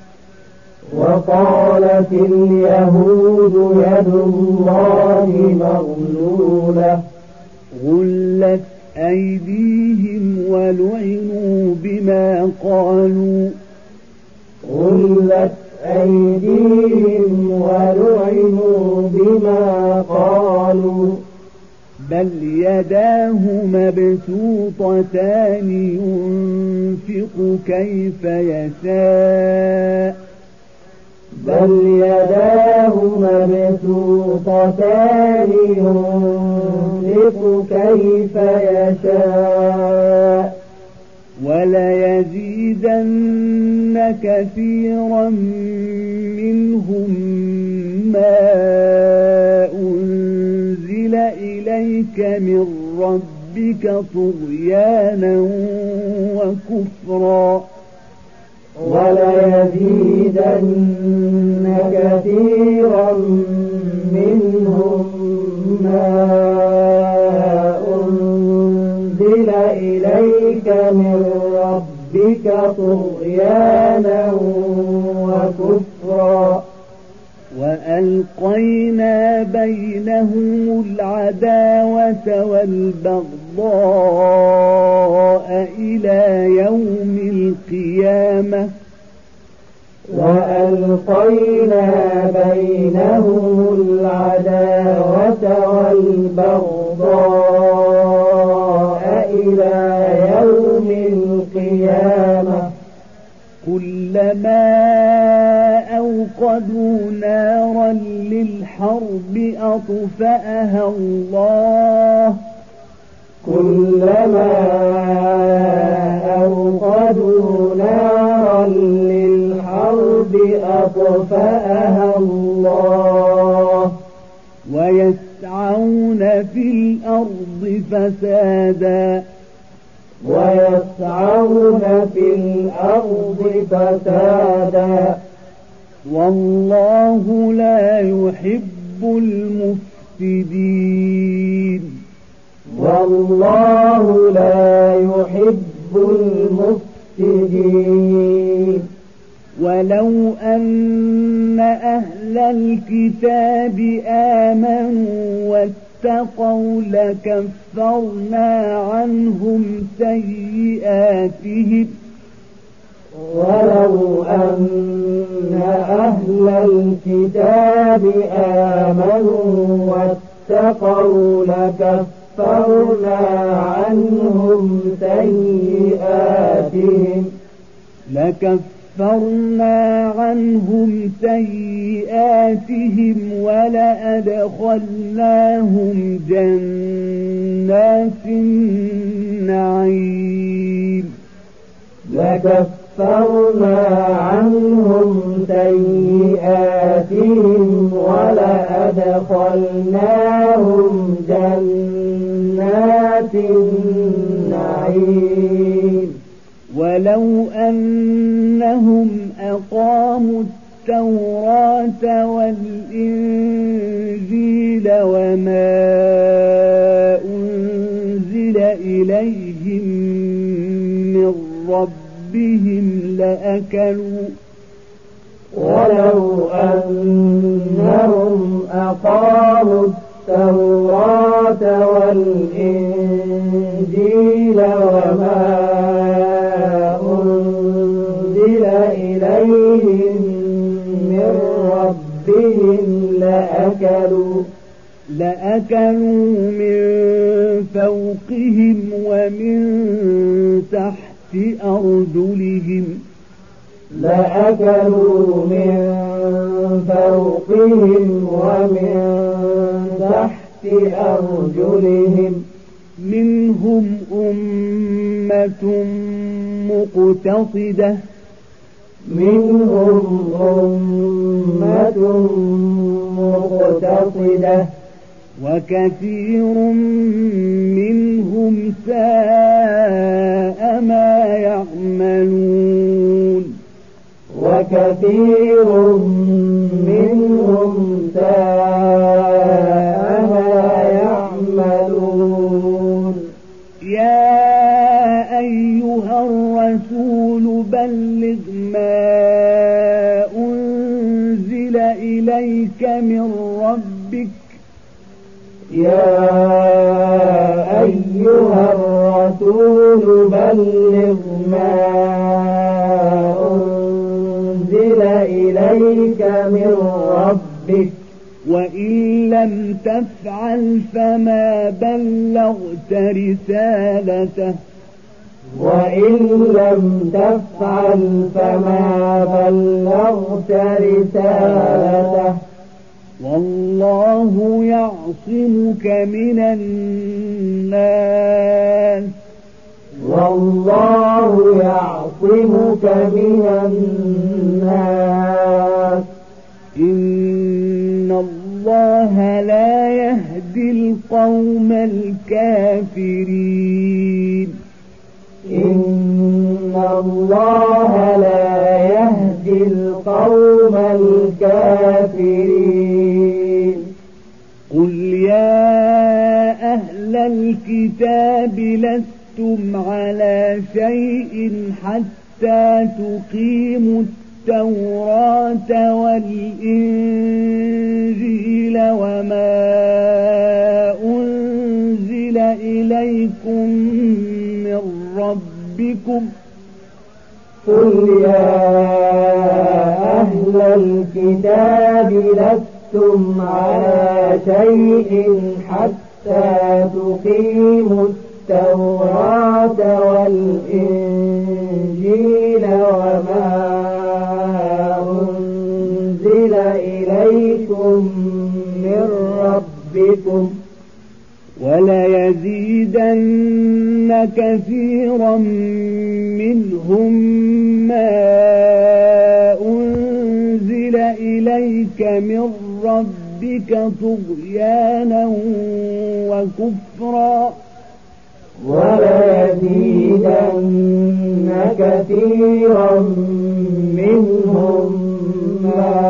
وقالت اليهود يد الله مغلولة غلت أيديهم ولعنوا بما قالوا غلت أيديهم ولعنوا بما قالوا بل يداه مبسوطتان ينفق كيف يشاء بل يداه مبسوطتان ينفق كيف يشاء وليزيدن كثيرا منهم ما أنزل إليك من ربك طغيانا وكفرا وليزيدن كثيرا منهم ما أنزل إليك من ربك طغيانا وألقينا بينهم العداوة والبغضاء إلى يوم القيامة وألقينا بينهم العداوة والبغضاء إلى يوم القيامة كلما أوقدوا نارا للحرب أطفأها الله كلما أوقدوا نارا للحرب أطفأها الله ويسعون في الأرض فسادا ويسعون في الأرض فسادا والله لا يحب المفسدين والله لا يحب المفسدين ولو أن أهل الكتاب آمنوا واتقوا لكفرنا عنهم سيئاتهم ولو أن أهل الكتاب آمنوا واتقوا لكفرنا عنهم سيئاتهم لكفرنا عنهم سيئاتهم ولأدخلناهم جنات النعيم لكفرنا عنهم سيئاتهم ولأدخلناهم جنات النعيم ولو أنهم أقاموا التوراة والإنجيل وما أنزل إليهم من ربهم لأكلوا ولو أنهم أقاموا التوراة والإنجيل وما أنزل إليهم من ربهم لأكلوا لأكلوا من فوقهم ومن تحت أرجلهم لأكلوا من فوقهم ومن تحت أرجلهم منهم أمة مقتصدة منهم أمة مقتصدة وكثير منهم ساء ما يعملون وكثير منهم ساء ما يعملون يا أيها الرسول بلغ ما أنزل إليك من ربك يا أيها الرسول بلغ ما أنزل إليك من ربك وإن لم تفعل فما بلغت رسالته وإن لم تفعل فما بلغت رسالته والله يعصمك من الناس والله يعصمك من الناس إن الله لا يهدي القوم الكافرين إن الله لا يهدي القوم الكافرين قل يا أهل الكتاب لستم على شيء حتى تقيموا التوراة والإنجيل قل يا أهل الكتاب لستم على شيء حتى تقيموا التوراة والإنجيل وما أنزل إليكم من ربكم وليزيدن كثيرا منهم ما أنزل إليك من ربك طغيانا وكفرا وليزيدن كثيرا منهم ما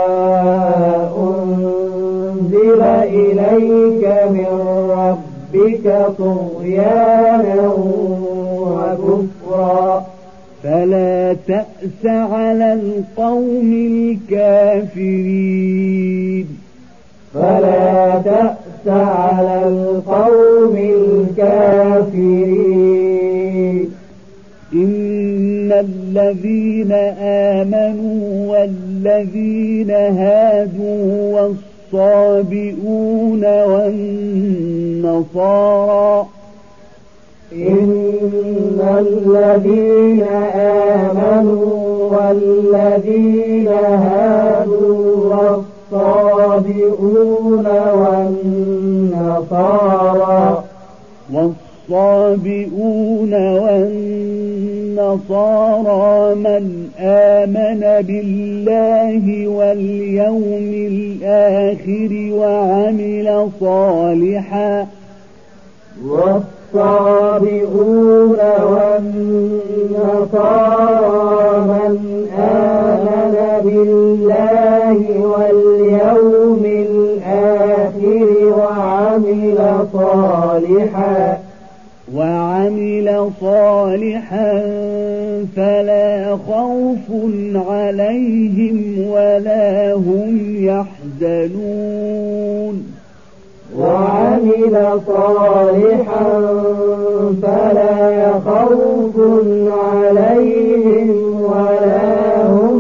أنزل إليك من ربك طغيانا وكفرا فلا تأس على القوم الكافرين فلا تأس على القوم الكافرين إن الذين آمنوا والذين هادوا والصابئون والنصارى إن الذين آمنوا والذين هادوا والصابئون والنصارى والصابئون والنصارى من آمن بالله واليوم الآخر وعمل صالحا والصابئون والنصارى من آمن بالله واليوم الآخر وعمل صالحا وعمل صالحا فلا خوف عليهم ولا هم يحزنون وعمل صالحا فلا خوف عليهم ولا هم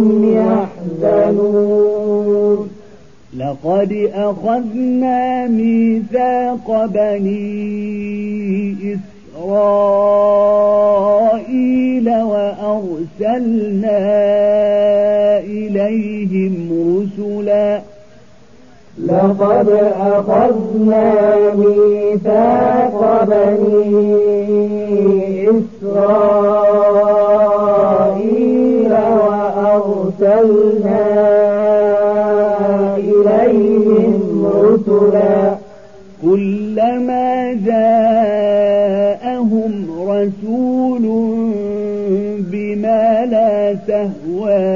يحزنون لقد أخذنا ميثاق بني إسرائيل وأرسلنا إليهم رسلا لقد أخذنا ميثاق بني إسرائيل وأرسلنا إليهم رسلا كلما جاءهم رسول بما لا تهوى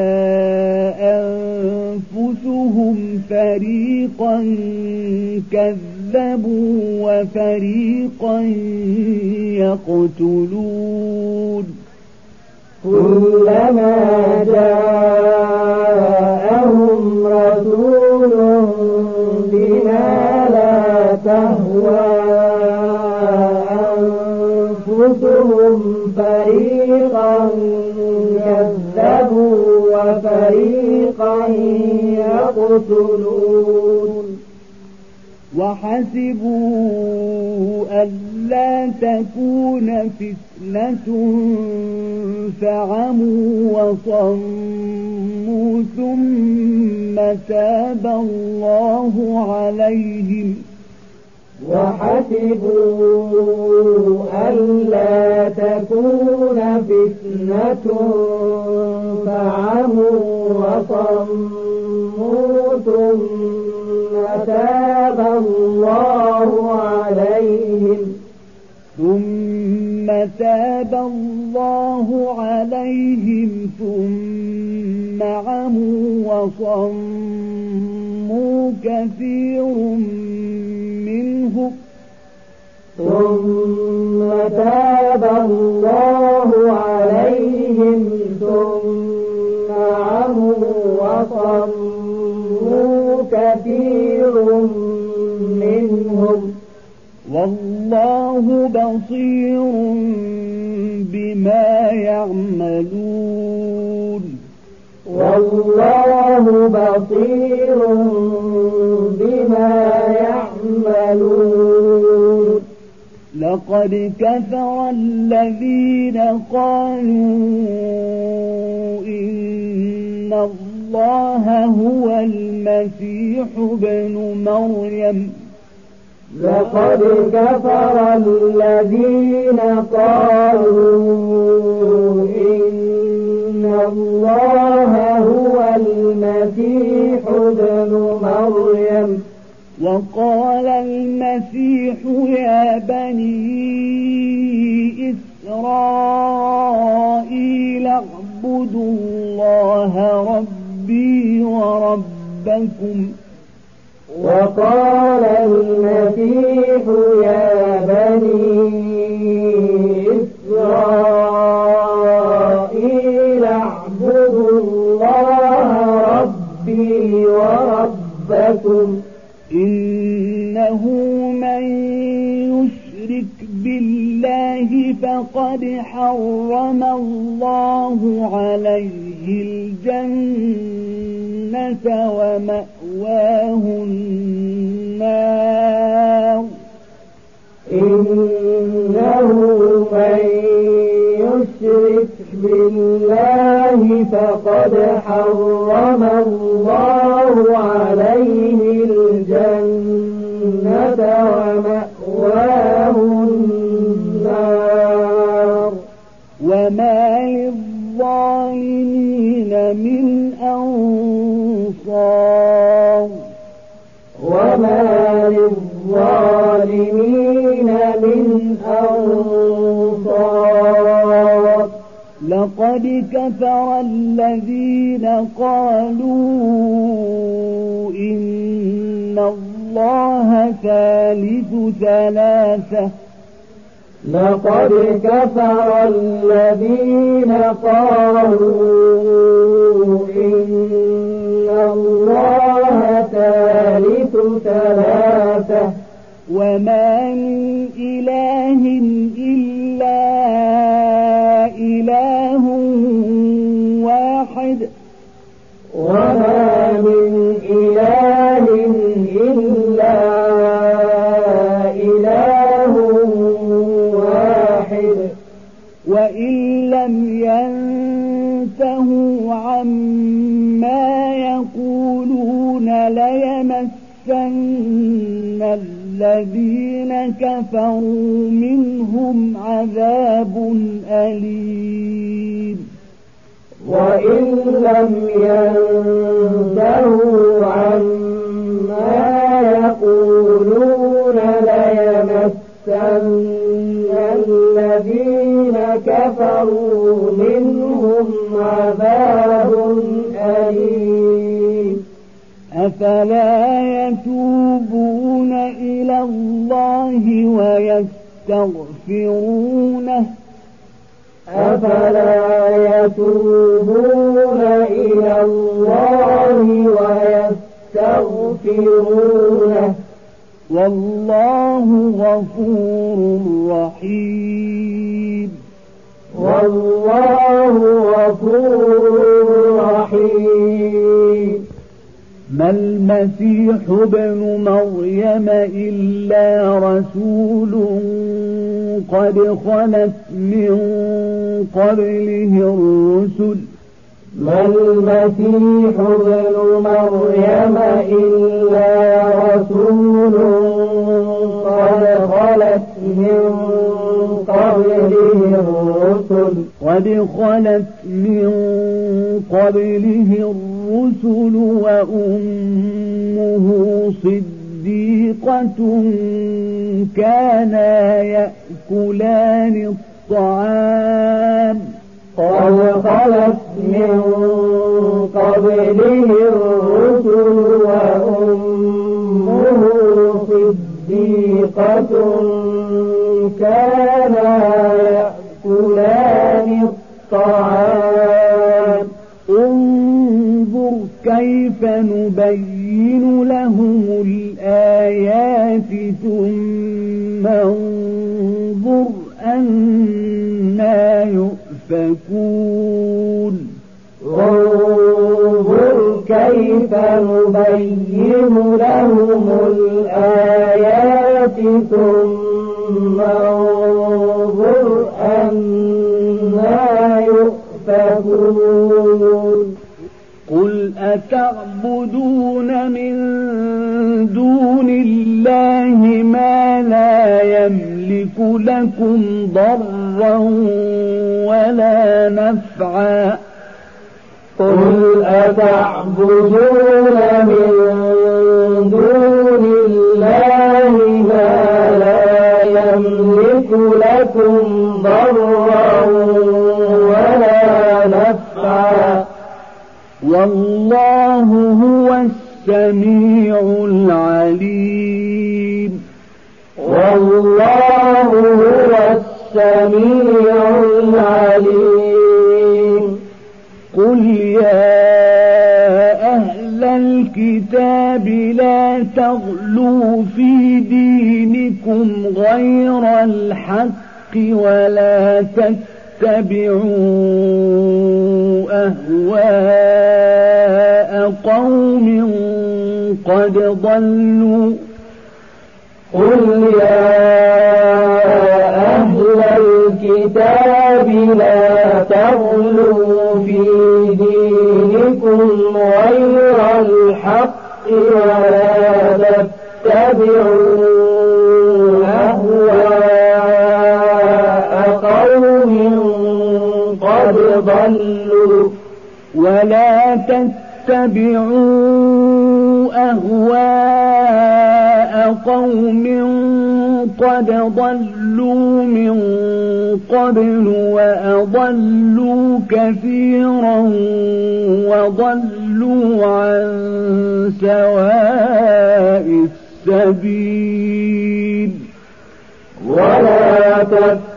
أنفسهم فريقا كذبوا وفريقا يقتلون كلما جاءهم رسول بما لا تهوى أنفسهم فريقا كذبوا وفريقا يقتلون وحسبوا ألا تكون فتنة فعموا وصموا ثم تاب الله عليهم وحسبوا ألا تكون فتنة فعموا وصموا ثم تاب الله عليهم ثم تاب الله عليهم ثم عموا وصموا كثير منهم ثم تاب الله عليهم ثم عموا وصموا كثير منهم والله بصير بما يعملون بصير بما يعملون لقد كفر الذين قالوا إن الله هو المسيح ابن مريم لقد كفر الذين قالوا إن الله هو المسيح ابن مريم وقال المسيح يا بني إسرائيل اعبدوا الله ربي وربكم وقال المسيح يا بني إسرائيل اعبدوا الله ربي وربكم إنه من يشرك بالله فقد حرم الله عليه الجنة ومأواه النار إنه من يشرك بالله فقد حرم الله عليه الجنة ومأواه النار وما للظالمين من أنصار وما للظالمين من أنصار لقد كفر الذين قالوا إن الله ثالث ثلاثة لقد كفر الذين قالوا إن الله ثالث ثلاثة وما من إله إلا إله واحد وما من إله إلا إله واحد وإن لم ينتهوا عما يقولون ليمسن الذين كفروا منهم عذاب أليم وإن لم ينتهوا عما يقولون ليمسن الذين كفروا منهم عذاب أليم أفلا يتوبون إلى الله ويستغفرونه أفلا يتوبون إلى الله ويستغفرونه والله غفور رحيم والله غفور رحيم ما المسيح ابن مريم إلا رسول قد خلت من قبله الرسل ما المسيح ابن مريم إلا رسول قد خلت من قبله الرسل قد خلت من قبله الرسل وأمه صديقة كانا يأكلان الطعام قد خلت من قبله الرسل وأمه صديقة كانا يأكلان الطعام انظر كيف نبين لهم الآيات ثم انظر أنا يؤفكون انظر كيف نبين لهم الآيات ثم انظر أنى يؤفكون قل أتعبدون من دون الله ما لا يملك لكم ضرا ولا نفعا قل أتعبدون من دون الله ما لا يملك لكم ضرا ولا نفعا والله هو السميع العليم والله هو السميع العليم قل يا أهل الكتاب لا تغلوا في دينكم غير الحق ولا تتبعوا أهواء قوم قد ضلوا قل يا أهل الكتاب لا تغلوا في دينكم غير الحق ولا تتبعوا أهواء قوم قد ضلوا ولا تتبعوا أهواء قوم قد ضلوا من قبل وأضلوا كثيرا وضلوا عن سواء السبيل ولا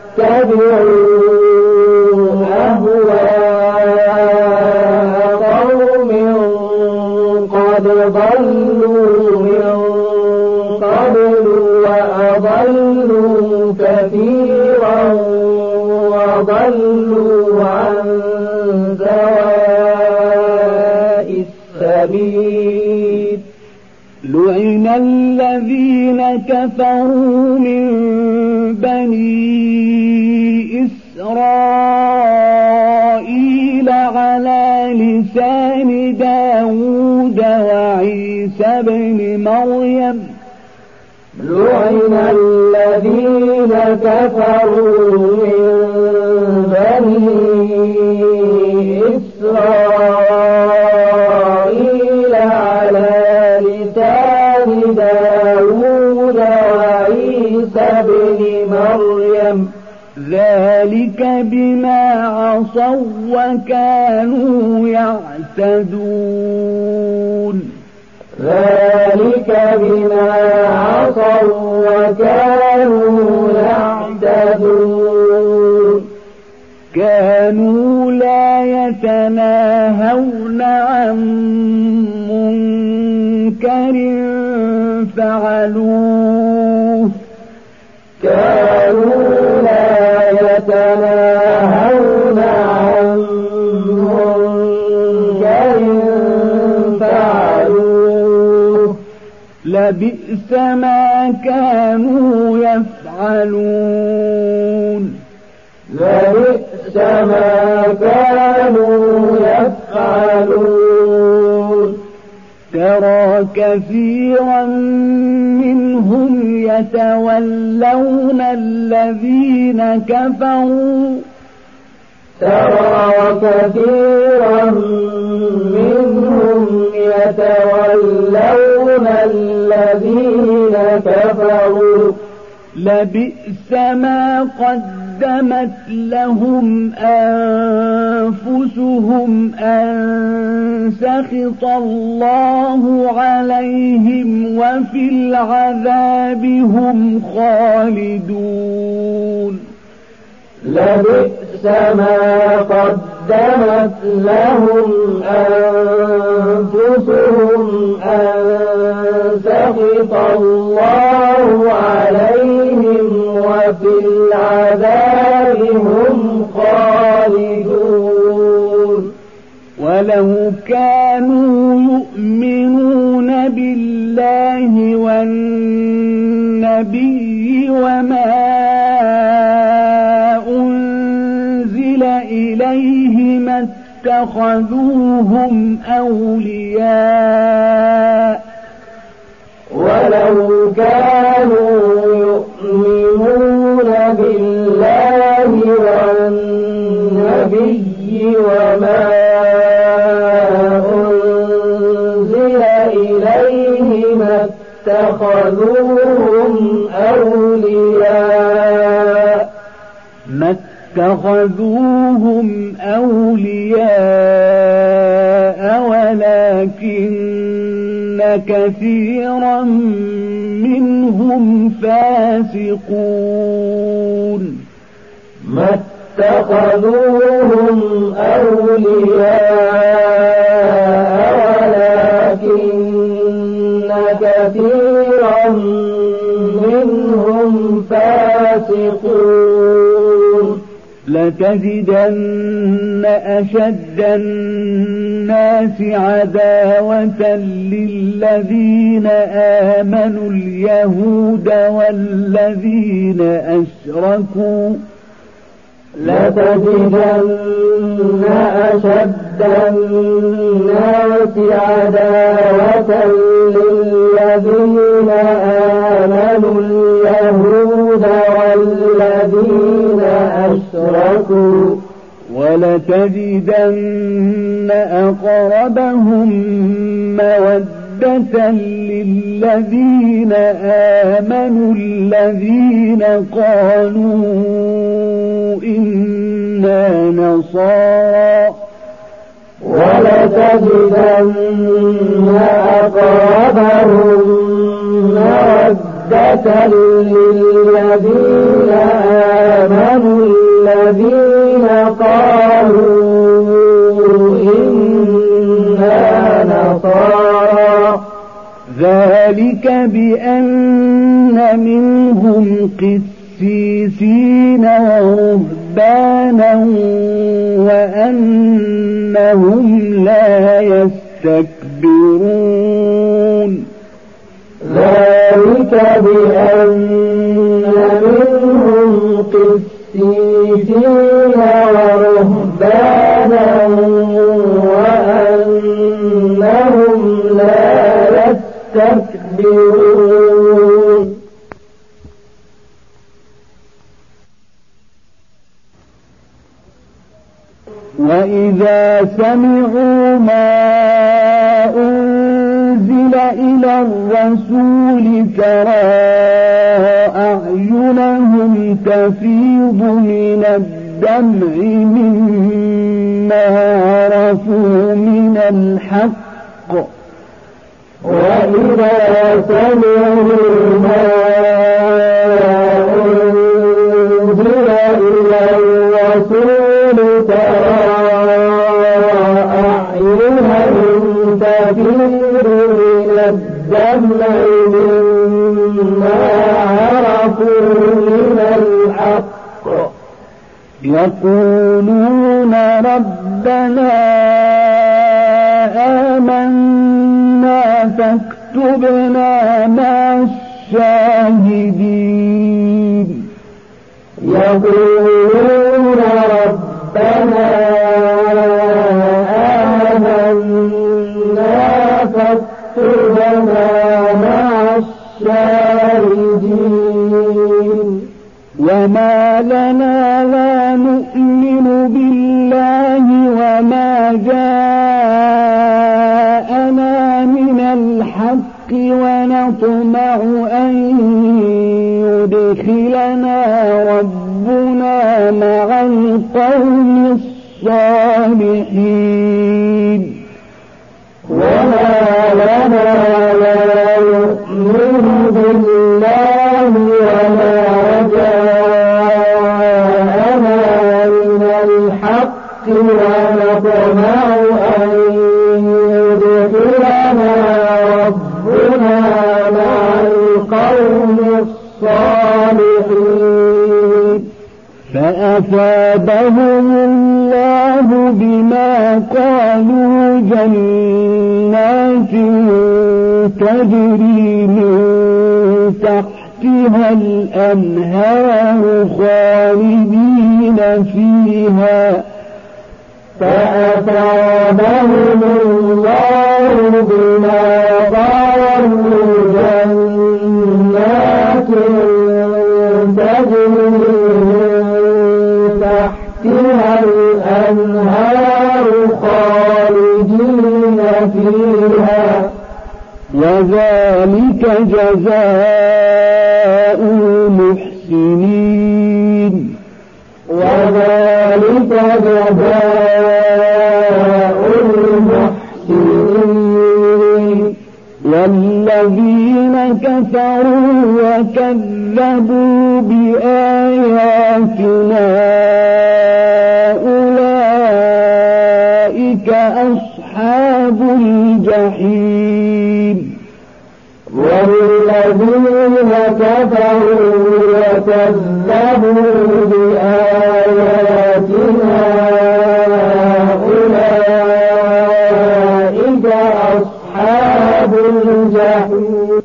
تتبعوا أهواء قوم قد ضلوا من قبل وأضلوا كثيرا وضلوا عن سواء السبيل لعن الذين كفروا من بني إسرائيل على لسان داود وعيسى بن مريم لعن الذين كفروا من بني إسرائيل على لسان داود وعيسى بن مريم ذلك بما عصوا وكانوا يعتدون ذلك بما عصوا وكانوا يعتدون كانوا لا يتناهون عن منكر فعلوه كانوا لا يتناهون عن منكر فعلوه لبئس ما كانوا يفعلون لبئس ما كانوا يفعلون ترى كثيرا منهم يتولون الذين كفروا ترى كثيرا منهم يتولون الذين كفروا لبئس ما قدمت لهم أنفسهم أن سخط الله عليهم وفي العذاب هم خالدون لبئس ما قدمت لهم أنفسهم أن سخط الله عليهم وفي العذاب هم خالدون ولو كانوا يؤمنون الله والنبي وما أنزل إليه ما اتخذوهم أولياء ولو كانوا يؤمنون بالله والنبي وما أنزل إليه ما اتخذوهم أولياء ما اتخذوهم أولياء ولكن كثيرا منهم فاسقون ما اتخذوهم أولياء ولكن كثيرا منهم فاسقون لتجدن أشد الناس عداوة للذين آمنوا اليهود والذين أشركوا لتجدن أشد الناس عداوة للذين آمنوا اليهود والذين أشركوا ولتجدن أقربهم مودة للذين آمنوا الذين قالوا إنا نصارى ولتجدن أقربهم مودة للذين آمنوا الذين قالوا إنا نصارى ذلك بأن منهم قسيسين ورهبانا وأنهم لا يستكبرون ذلك بأن منهم قسيسين ورهبانا وأنهم لا يستكبرون وإذا سمعوا ما أنزل إلى الرسول ترى أعينهم تفيض من الدمع مما عرفوا من الحق وإذا سمعوا ما أنزل إلى الرسول ترى أعينهم تفيض من الدمع مما عرفوا من الحق يقولون ربنا آمنا فاكتبنا مع الشاهدين يقولون ربنا آمنا فاكتبنا مع الشاهدين وما لنا لا نؤمن بالله وما جاءنا من الحق ونطمع أن يدخلنا ربنا مع القوم الصالحين وما لنا لا نؤمن بالله وما جاءنا من الحق ونطمع أن يدخلنا ربنا مع القوم الصالحين أثابهم الله بما قالوا جنات تجري من تحتها الأنهار خالدين فيها فأثابهم الله بما قالوا جنات تجري من تحتها الأنهار خالدين فيها وذلك جزاء المحسنين وذلك جزاء المحسنين والذين كفروا وكذبوا بآياتنا أولئك أصحاب الجحيم والذين كفروا وكذبوا بآياتنا أولئك أصحاب الجحيم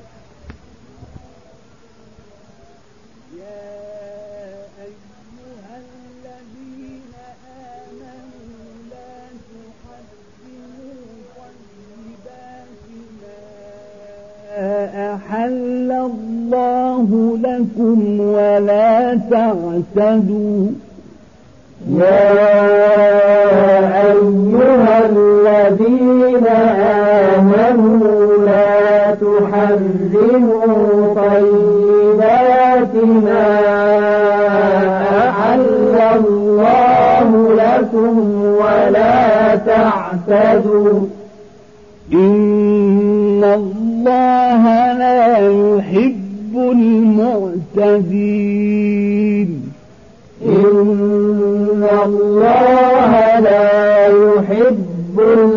أحل الله لكم ولا تعتدوا يا أيها الذين آمنوا لا تحرموا طيبات ما أحل الله لكم ولا تعتدوا إن الله لا يحب المعتدين إن الله لا يحب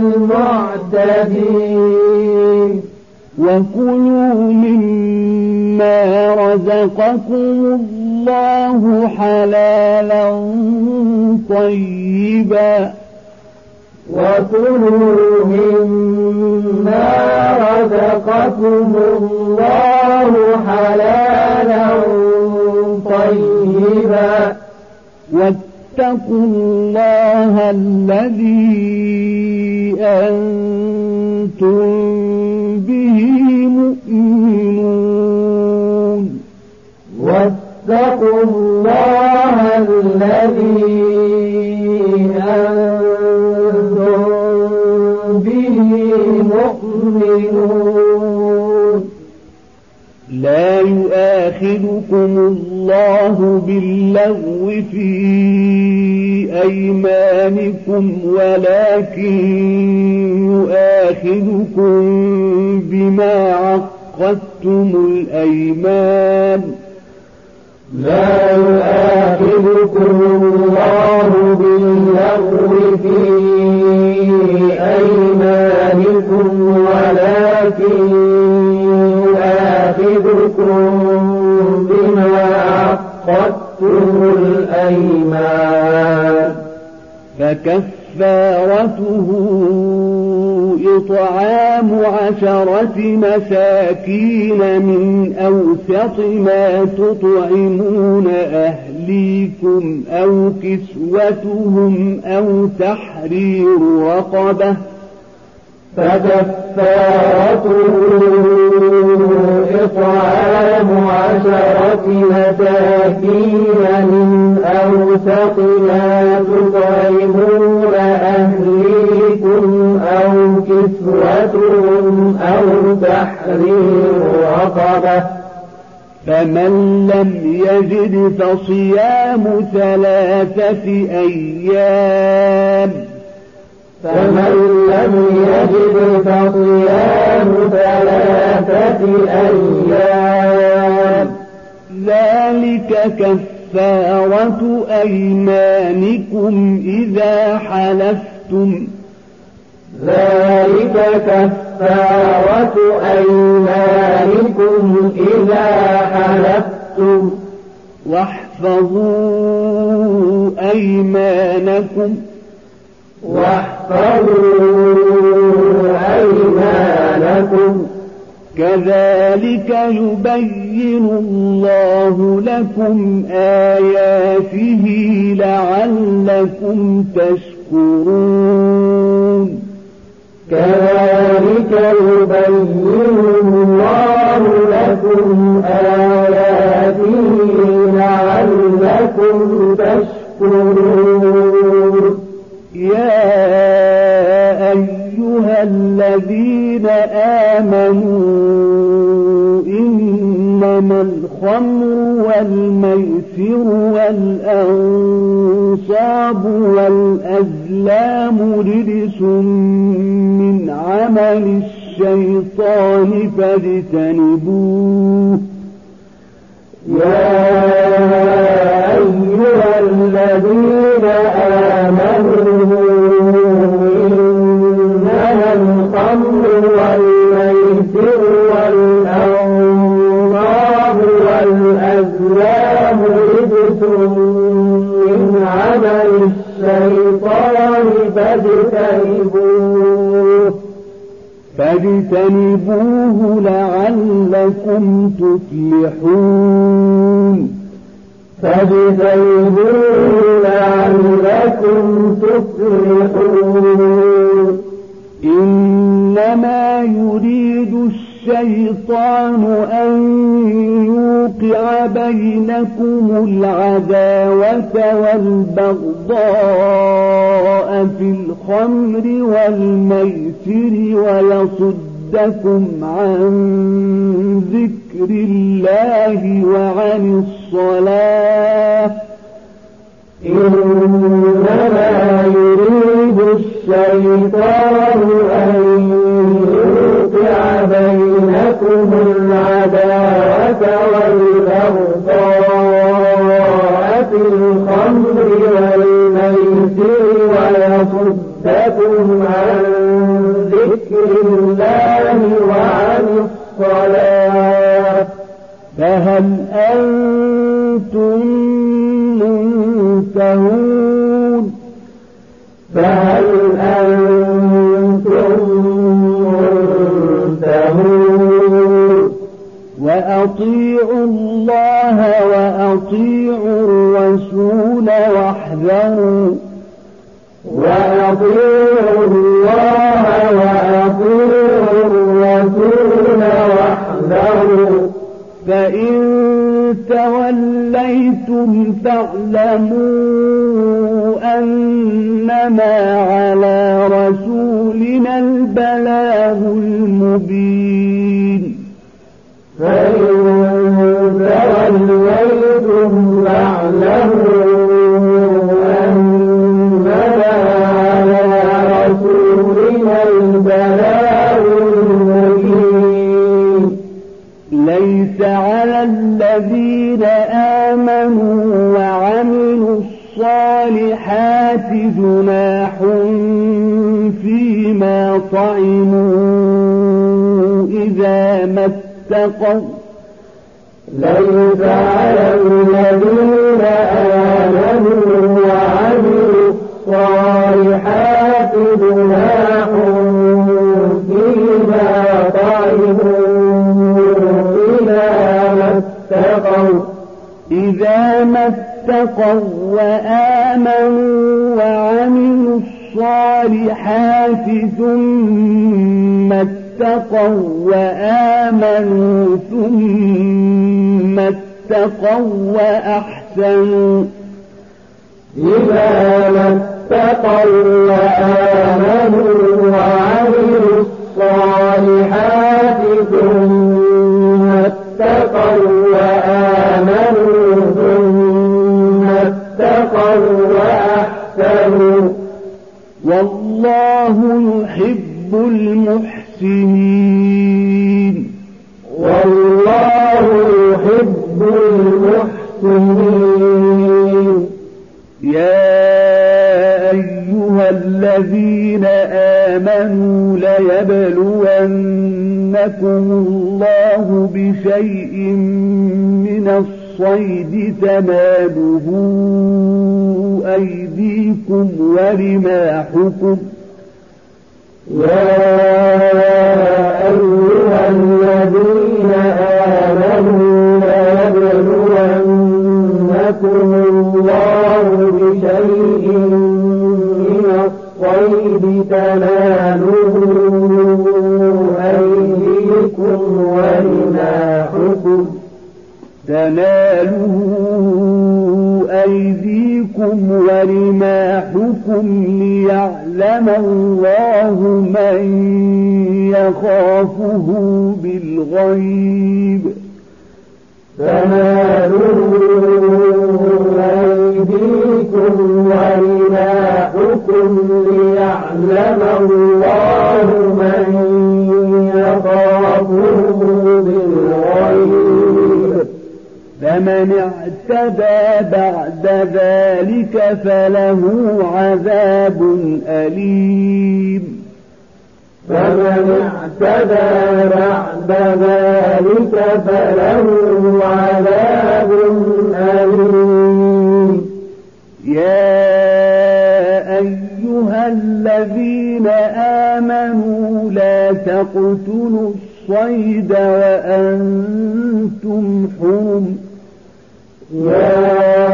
المعتدين وكلوا مما رزقكم الله حلالا طيبا وكلوا مما رزقكم الله حلالا طيبا واتقوا الله الذي أنتم به مؤمنون واتقوا الله الذي أنتم به مؤمنون لا يؤاخذكم الله باللغو في أيمانكم ولكن يؤاخذكم بما عقدتم الأيمان لا يؤاخذكم الله باللغو في أيمانكم ولكن يؤاخذكم بما عقدتم الأيمان فكفارته إطعام عشرة مساكين من أوسط ما تطعمون أهليكم أو كسوتهم أو تحرير رقبة فكفارته إطعام عشرة مساكين من أوسط ما تطعمون أهليكم أو كسوتهم أو تحرير رقبة فمن لم يجد فصيام ثلاثة أيام فمن لم يجد فصيام ثلاثة أيام ذلك كفارة أيمانكم إذا حلفتم ذلك كفارة أيمانكم إذا حلفتم واحفظوا أيمانكم واحفظوا أيمانكم كذلك يبين الله لكم آياته لعلكم تشكرون كذلك يبين الله لكم آياته لعلكم تشكرون يا أيها الذين آمنوا إنما الخمر والميسر والأنصاب والأزلام رجس من عمل الشيطان فاجتنبوه يا أيها الذين آمنوا إنما الخمر والميسر والأنصاب والأزلام رجس من عمل الشيطان فاجتنبوه فاجتنبوه لعلكم تفلحون فاجتنبوه لعلكم تفلحون إنما يريد الشيطان أن يوقع بينكم العداوة والبغضاء في الخمر والميسر ويصدكم عن ذكر الله وعن الصلاة إنما يريد الشيطان أن يوقع بينكم العداوة والبغضاء في الخمر والميسر ويصدكم عن ذكر الله وعن الصلاة فهل أنتم منتهون فهل أنتم منتهون وأطيعوا الله وأطيعوا الرسول واحذروا وأطيعوا الله وأطيعوا الرسول واحذروا فإن توليتم فاعلموا أنما على رسولنا البلاغ المبين فإن توليتم فاعلموا أنما على رسولنا البلاغ المبين ليس على الذين آمنوا وعملوا الصالحات جناح فيما طعموا إذا ما اتقوا ليس على الذين آمنوا وعملوا الصالحات جناح فيما طعموا إذا ما اتقوا وآمنوا وعملوا الصالحات ثم اتقوا وآمنوا ثم اتقوا وأحسنوا إذا ما اتقوا وآمنوا وعملوا الصالحات ثم اتقوا وآمنوا ثم اتقوا وأحسنوا والله يحب المحسنين والله يحب المحسنين يا أيها الذين آمنوا ليبلونكم الله بشيء من الصلاة الصيد تناله أيديكم ورماحكم يا أيها الذين آمنوا ليبلونكم الله بشيء من الصيد تناله أيديكم ورماحكم تناله أيديكم ورماحكم ليعلم الله من يخافه بالغيب تناله أيديكم ورماحكم ليعلم الله من يخافه بالغيب فمن اعتدى بعد ذلك فله عذاب أليم فمن اعتدى بعد ذلك فله عذاب أليم يا أيها الذين آمنوا لا تقتلوا الصيد وأنتم حرم يا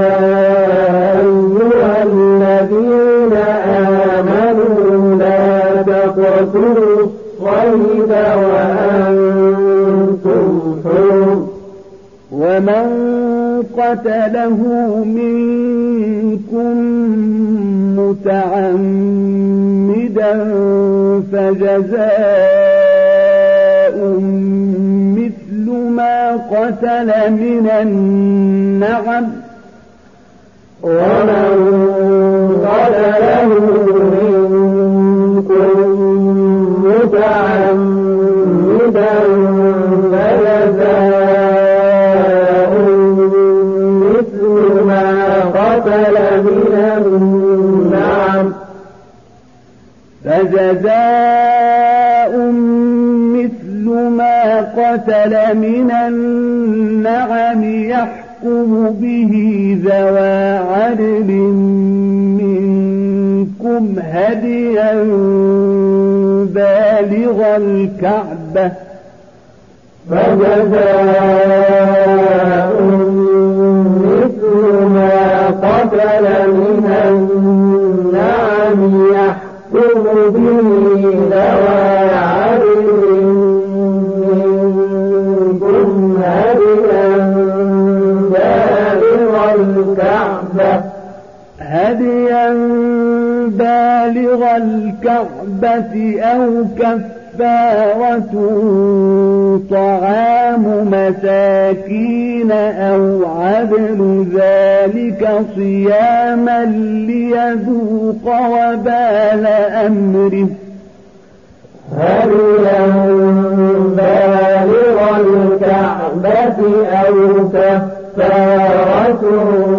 أيها الذين آمنوا لا تقتلوا الصيد وأنتم حرم ومن قتله منكم متعمدا فجزاء مثل ما قتل من النعم ومن قتله منكم متعمدا فجزاء مثل ما قتل من النعم فجزاء مثل ما قتل من النعم يحكم به ذوى عدل منكم هديا بالغ الكعبة فجزاء مثل ما قتل من النعم يحكم به ذوى عدل منكم هديا بالغ الكعبة هديا بالغ الكعبة أو كفارة طعام مساكين أو عدل ذلك صياما ليذوق وبال أمره هديا بالغ الكعبة أو كفارة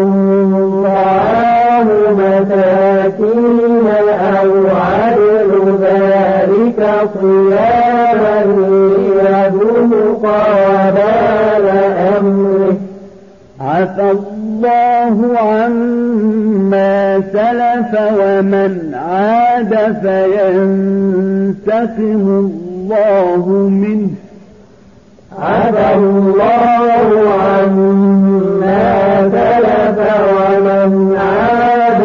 طعام مساكين أو عدل ذلك صياما ليذوق وبال أمره عفى الله عما سلف ومن عاد فينتقم الله منه عفى الله عما سلف ومن عاد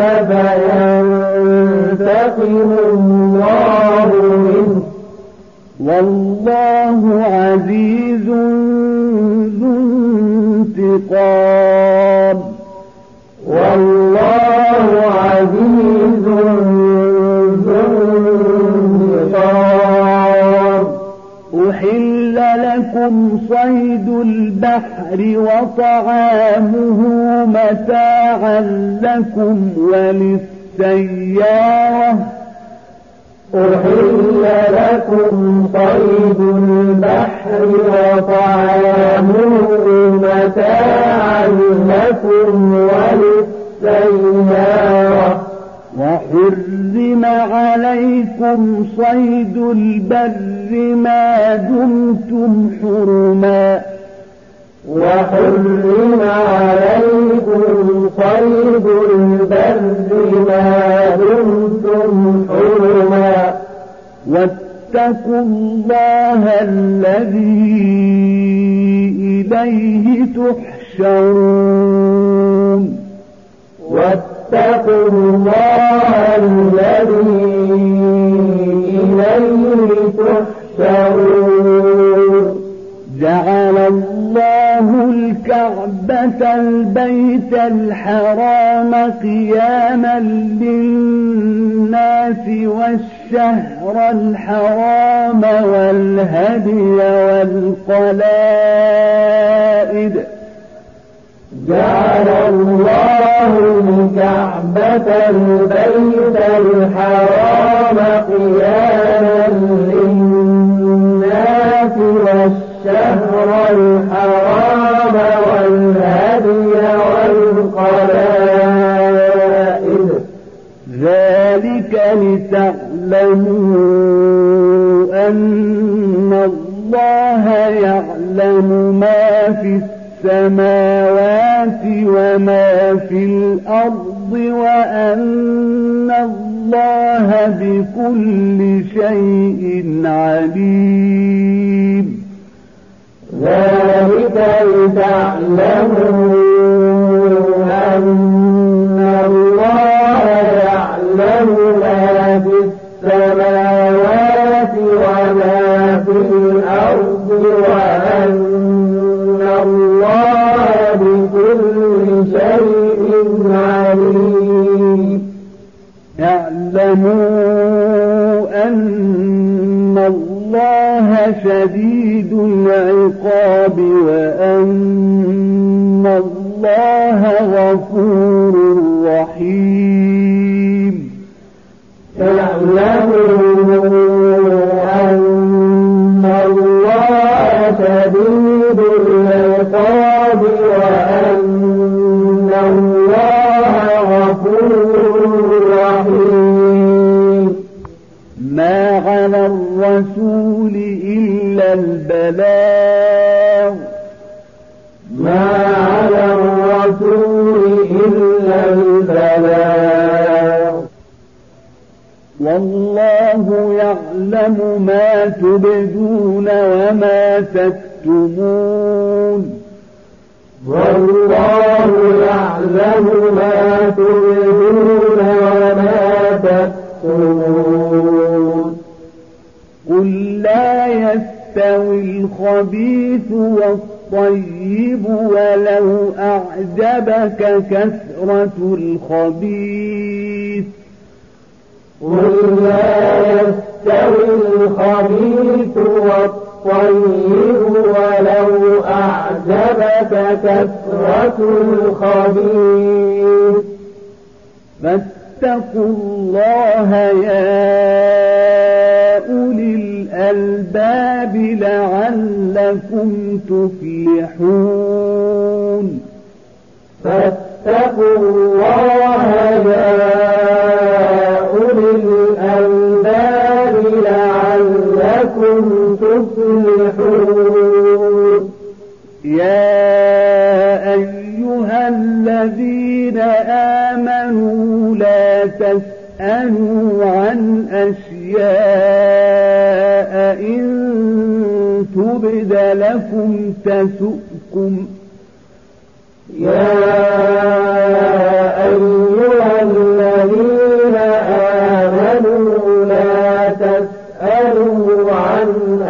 فينتقم الله منه والله عزيز ذو انتقام والله عزيز ذو انتقام أحل لكم صيد البحر وطعامه متاعا لكم وللسيارة أحل لكم صيد البحر وطعامه متاعا لكم وللسيارة وحرم عليكم صيد البر ما دمتم حرما وحرم عليكم صيد البر ما دمتم حرما واتقوا الله الذي إليه تحشرون واتقوا الله الذي إليه تحشرون جعل الله الكعبة البيت الحرام قياما للناس والشهر الحرام والهدي والقلائد جعل الله الكعبة البيت الحرام قياما للناس والشهر الحرام والهدي والقلائد ذلك لتعلموا أن الله يعلم ما في السماوات وما في الأرض وأن الله بكل شيء عليم ذلك لتعلموا أن الله يعلم ما في السماوات وما في الأرض وأن الله بكل شيء عليم اعلموا أن الله شديد العقاب وأن الله غفور رحيم اعلموا أن الله شديد العقاب وأن الله غفور رحيم ما على الرسول إلا البلاغ ما على الرسول إلا البلاغ والله يعلم ما تبدون وما تكتمون والله يعلم ما تبدون وما تكتمون قل لا يستوي الخبيث والطيب ولو أعجبك كثرة الخبيث قل لا يستوي الخبيث والطيب ولو أعجبك كثرة الخبيث فاتقوا الله يا أولي الألباب لعلكم تفلحون فاتقوا الله يا أولي الألباب لعلكم تفلحون يا أيها الذين آمنوا لا تسألوا عن أشياء إن تبد لكم تسؤكم يا أيها الذين آمنوا لا تسألوا عن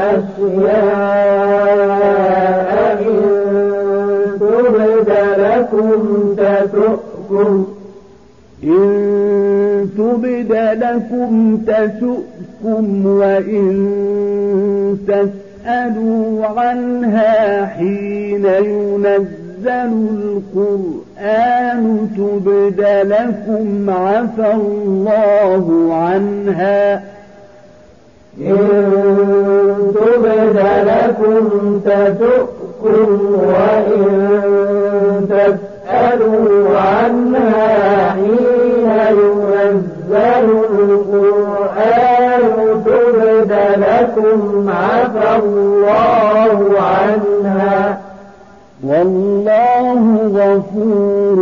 أشياء إن تبد لكم تسؤكم إن تبد لكم تسؤكم وإن تسألوا عنها حين ينزل القرآن تبد لكم عفى الله عنها إن تبد لكم تسؤكم وإن تسألوا عنها حين ينزل القرآن تبد لكم عفى الله عنها والله غفور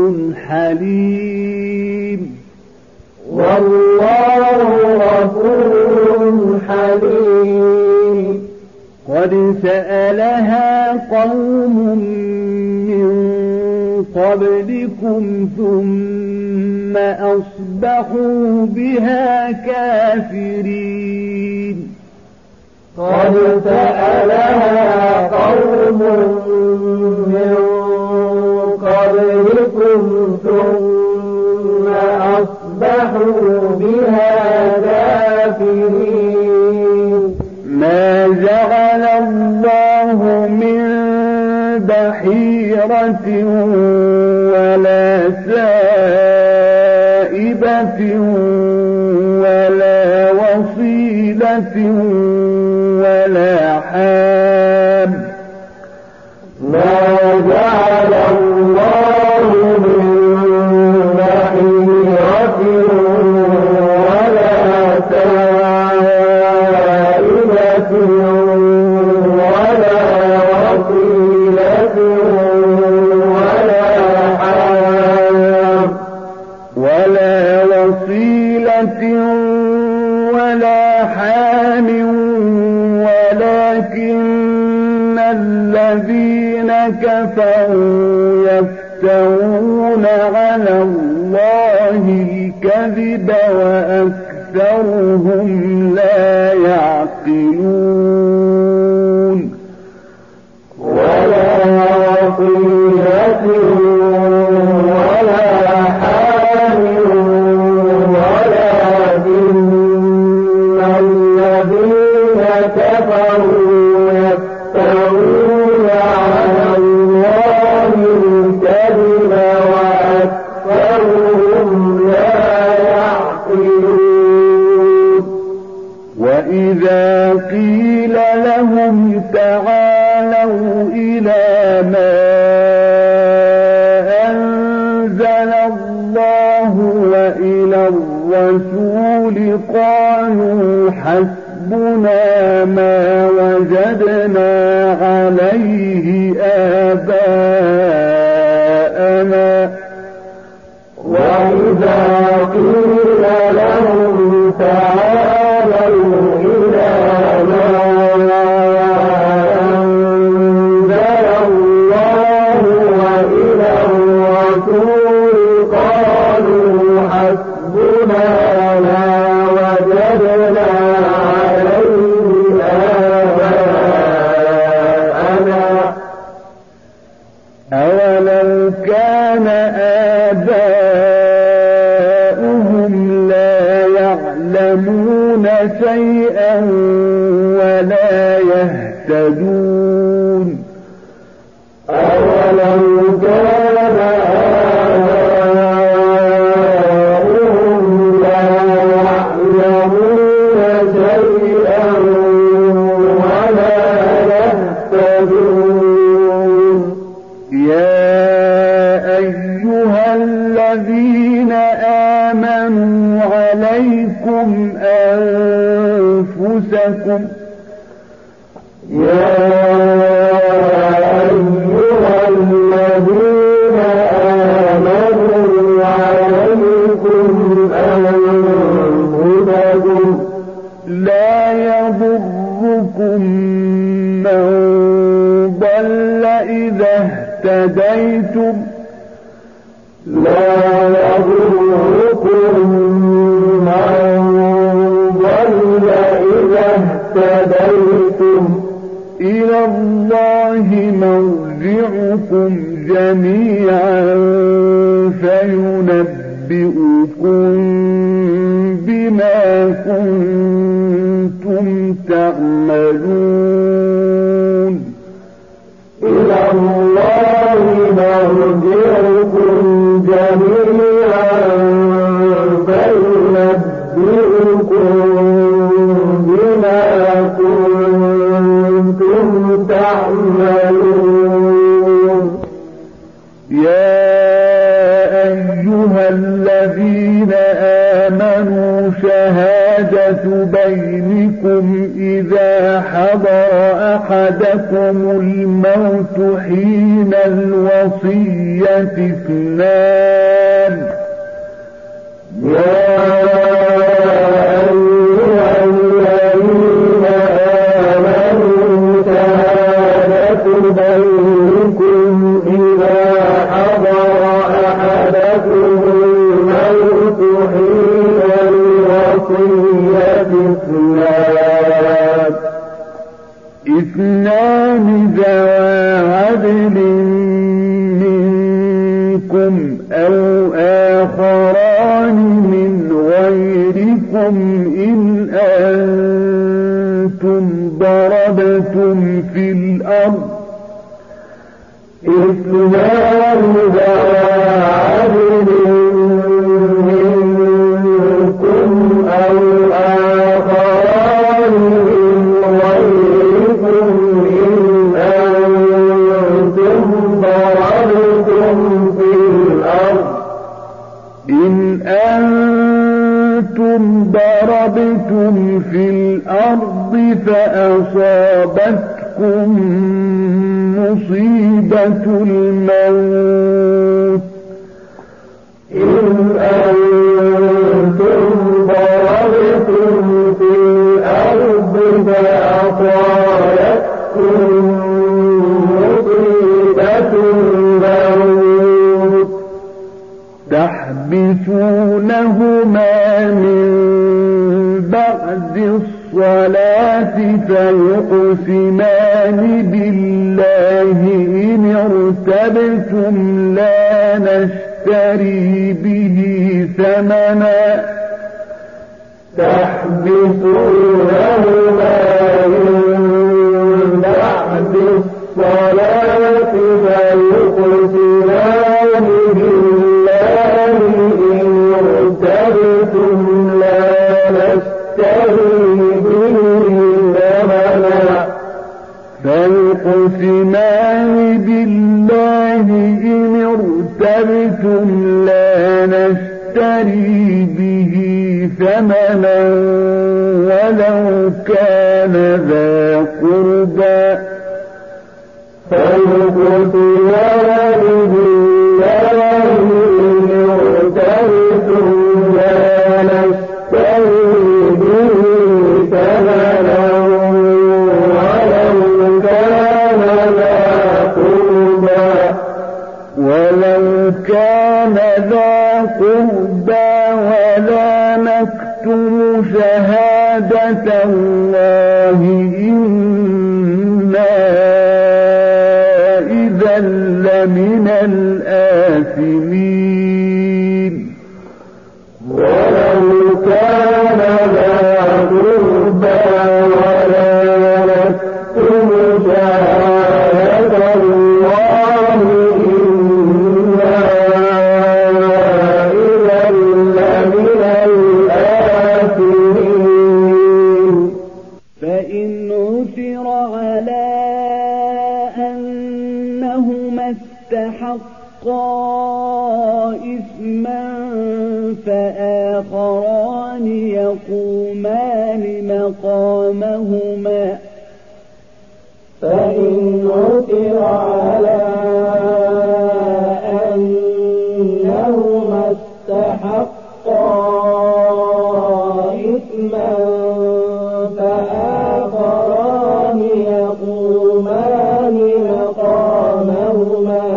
حليم والله غفور حليم قد سألها قوم من قبلكم ثم أصبحوا بها كافرين قد سألها قوم من قبلكم ثم أصبحوا بها كافرين ما جعل الله من بحيرة ولا سائبة ولا وصيلة ولا حام ما جعل الله من بحيرة ولا سائبة ولا وصيلة ولا حام ولا وصيلة ولا حام ولكن الذين كفروا يفترون على الله الكذب وأكثرهم لا يعقلون ولا وصيلة ولا حام ولكن الذين كفروا يفترون على الله الكذب وأكثرهم لا يعقلون وإذا قيل لهم تعالوا إلى ما أنزل الله وإلى الرسول قالوا حسبنا ما وجدنا عليه آباءنا وإذا قيل لهم تعالوا إلى ما أنزل الله وإلى الرسول قالوا حسبنا ما وجدنا عليه آباءنا أولو كان آباؤهم لا يعلمون شيئا ولا يهتدون أولو كان آباؤهم لا يعلمون شيئا ولا يهتدون يا أيها الذين آمنوا عليكم أنفسكم يا أيها الذين آمنوا عليكم أنفسكم لا يضركم من ضل إذا اهتديتم لا يضركم من ضل إذا اهتديتم إلى الله مرجعكم جميعا فينبئكم بما كنتم تعملون إلى الله مرجعكم جميعا فينبئكم بما كنتم تعملون يا أيها الذين آمنوا شهادة بينكم إذا حضر أحد أحدكم الموت حين الوصية اثنان يا أيها الذين آمنوا شهادة بينكم إذا حضر أحدكم الموت حين الوصية اثنان اثنان ذوى عدل منكم أو آخران من غيركم إن أنتم ضربتم في الأرض اثنان ذوى عدل منكم أو آخران من غيركم إن أنتم ضربتم في الأرض إن أنتم ضربتم في الأرض فأصابتكم مصيبة الموت إن أنتم ضربتم في الأرض فأصابتكم مصيبة الموت تحبسونهما من بعد الصلاة فيقسمان بالله إن ارتبتم لا نشتري به ثمنا تحبسونهما من بعد الصلاة فيقسمان بالله إن ارتبتم لا نشتري به ثمنا فيقسمان بالله إن ارتبتم لا نشتري به ثمنا ولو كان ذا قربى فيقسمان بالله إن ارتبتم لا نشتري به ثمنا ولو كان ذا قربى ولا نكتم شهادة الله إنا إذا لمن الآثمين ولو كان ذا قربى ولا نكتم شهادة الله إنا إذا لمن الآثمين فإن عثر على أنهما استحقا إثما فآخران يقومان مقامهما فإن عثر على أنهما استحقا إثما فآخران يقومان مقامهما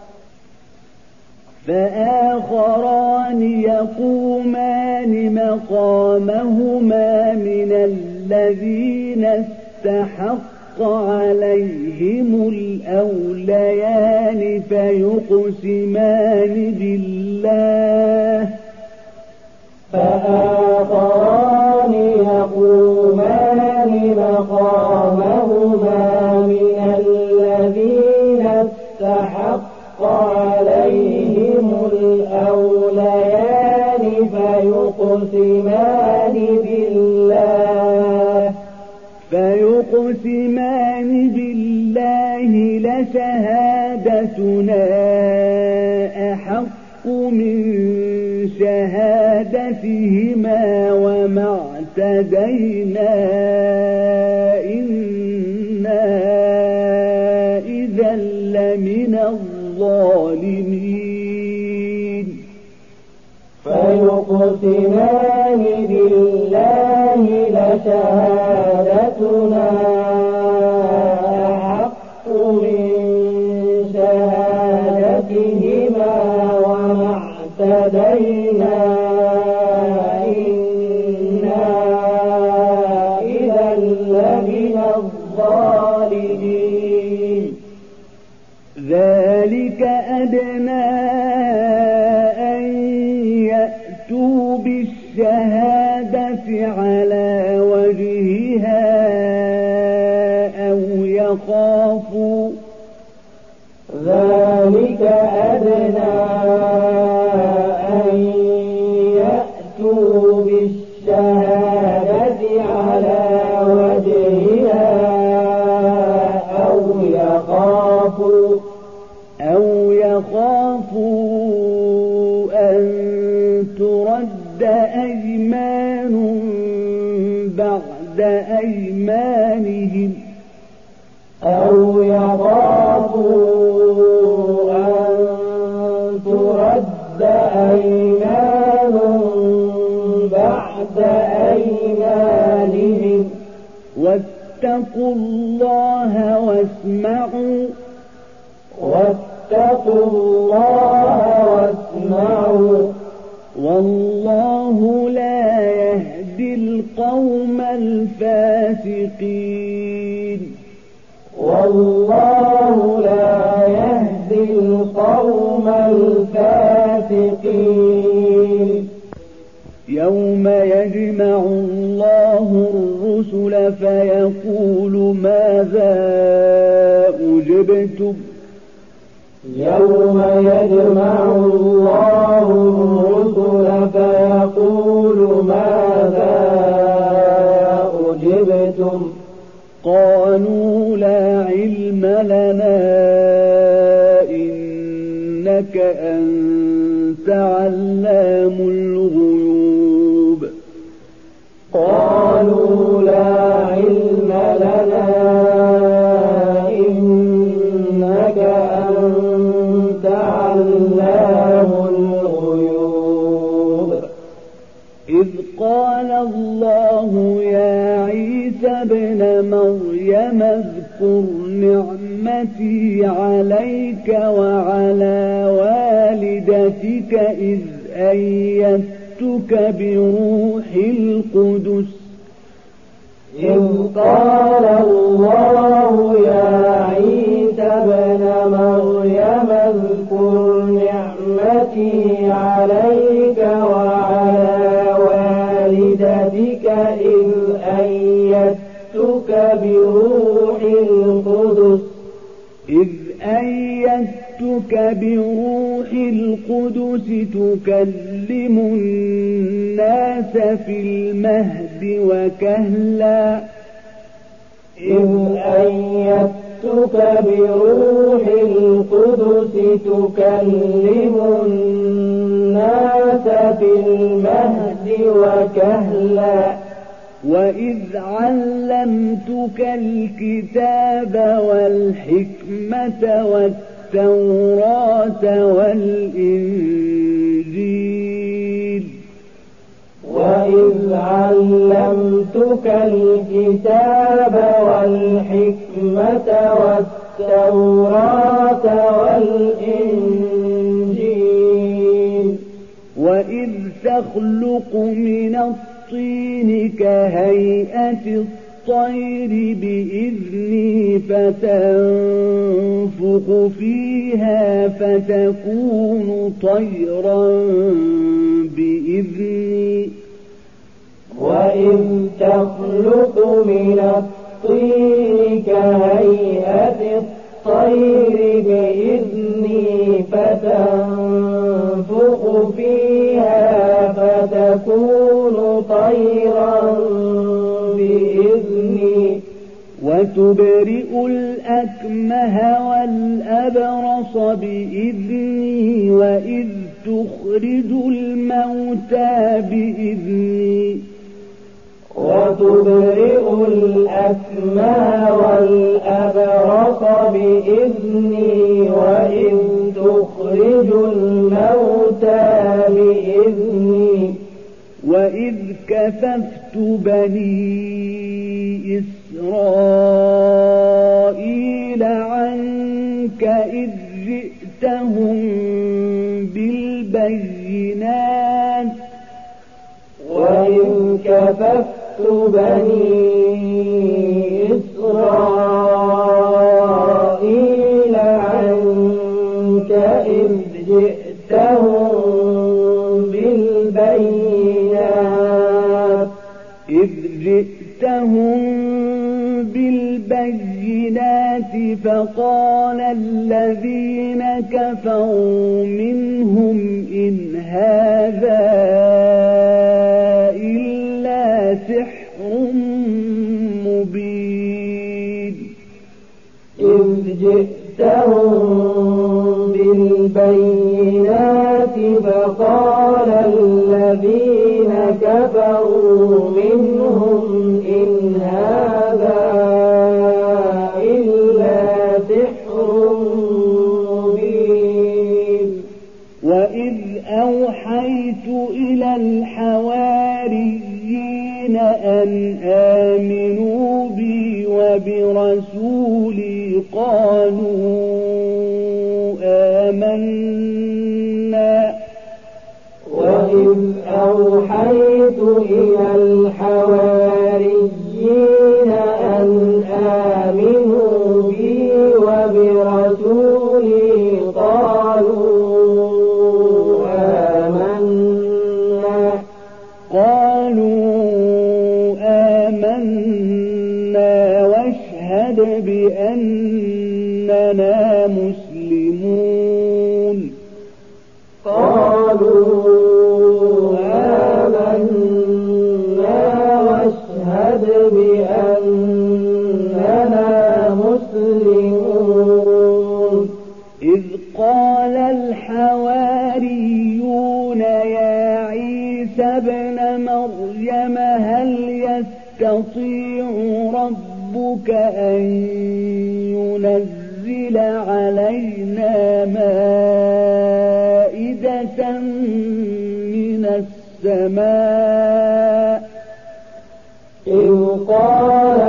فآخران يقومان مقامهما من الذين استحق عليهم الأوليان فيقسمان بالله فآخران يقومان مقامهما من الذين استحق عليهم الأوليان فيقسمان بالله فيقسمان بالله لشهادتنا أحق من شهادتهما وما اعتدينا إنا إذا لمن الظالمين فيقسمان بالله لشهادتنا أحق من شهادتهما وما اعتدينا إنا إذا لمن الظالمين ذلك أدنى أن يأتوا بالشهادة على وجهها أو يخافوا ذلك أدنى أن يأتوا بالشهادة على وجهها أو يخافوا أو يخافوا أن ترد أيمان بعد أيمانهم أو يخافوا أن ترد أيمان بعد أيمانهم واتقوا الله واسمعوا واتقوا الله واسمعوا والله لا يهدي القوم الفاسقين والله لا يهدي القوم الفاسقين يوم يجمع الله الرسل فيقول ماذا أجبتم يوم يجمع الله الرسل فيقول ماذا أجبتم قالوا لا علم لنا إنك أنت علام الغيوب قالوا لا علم لنا إنك أنت علام الغيوب إذ قال الله يا عيسى ابن مريم اذكر نعمتي عليك وعلى والدتك إذ أيدتك بروح القدس إذ قال الله يا عيسى ابن مريم اذكر نعمتي عليك وعلى والدتك إذ أيدتك بروح القدس إذ أيدتك بروح القدس تكلم الناس في المهد وكهلا إذ أيدتك بروح القدس تكلم الناس في المهد وكهلا وإذ علمتك الكتاب والحكمة والتوراة والإنجيل وإذ علمتك الكتاب والحكمة والتوراة والإنجيل وإذ تخلق من الطين كهيئة الطير بإذني فتنفخ فيها فتكون طيرا بإذني وإذ تخلق من الطين كهيئة الطير بإذني فتنفخ فيها فتكون طيرا بإذني وتبرئ الأكمه والأبرص بإذني وإذ تخرج الموتى بإذني وتبرئ الأكمه والأبرص بإذني وإذ تخرج الموتى بإذني وإذ كففت بني إسرائيل عنك إذ جئتهم بالبينات وإذ كففت بني إسرائيل عنك إذ جئتهم بالبينات إذ جئتهم بالبينات فقال الذين كفروا منهم إن هذا إلا سحر مبين إذ جئتهم بالبينات فقال الذين كفروا منهم إن هذا إلا سحر مبين وإذ أوحيت إلى الحواريين أن آمنوا بي وبرسولي قالوا آمنا وإذ أوحيت إلى الحواريين أن آمنوا بي وبرسولي قالوا آمنا قالوا آمنا واشهد بأننا مسلمون قالوا آمنا واشهد بأننا مسلمون إذ قال الحواريون يا عيسى ابن مريم هل يستطيع ربك أن ينزل علينا مائدة من السماء إذ قال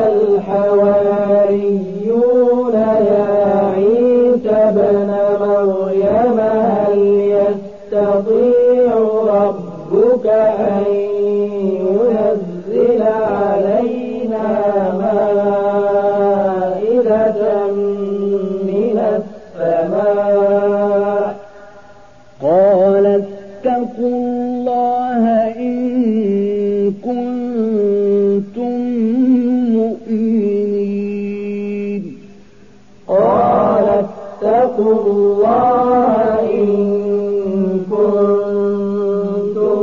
الحواريون يا عيسى ابن مريم هل يستطيع ربك أن ينزل علينا مائدة من السماء قال اتقوا الله إن كنتم مؤمنين قال اتقوا الله إن كنتم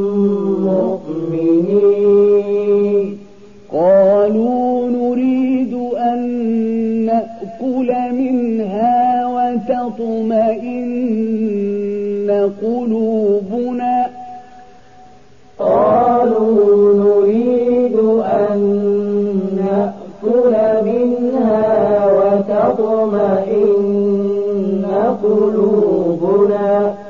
مؤمنين قالوا نريد أن نأكل منها وتطمئن قلوبنا قالوا نريد أن نأكل منها وتطمئن قلوبنا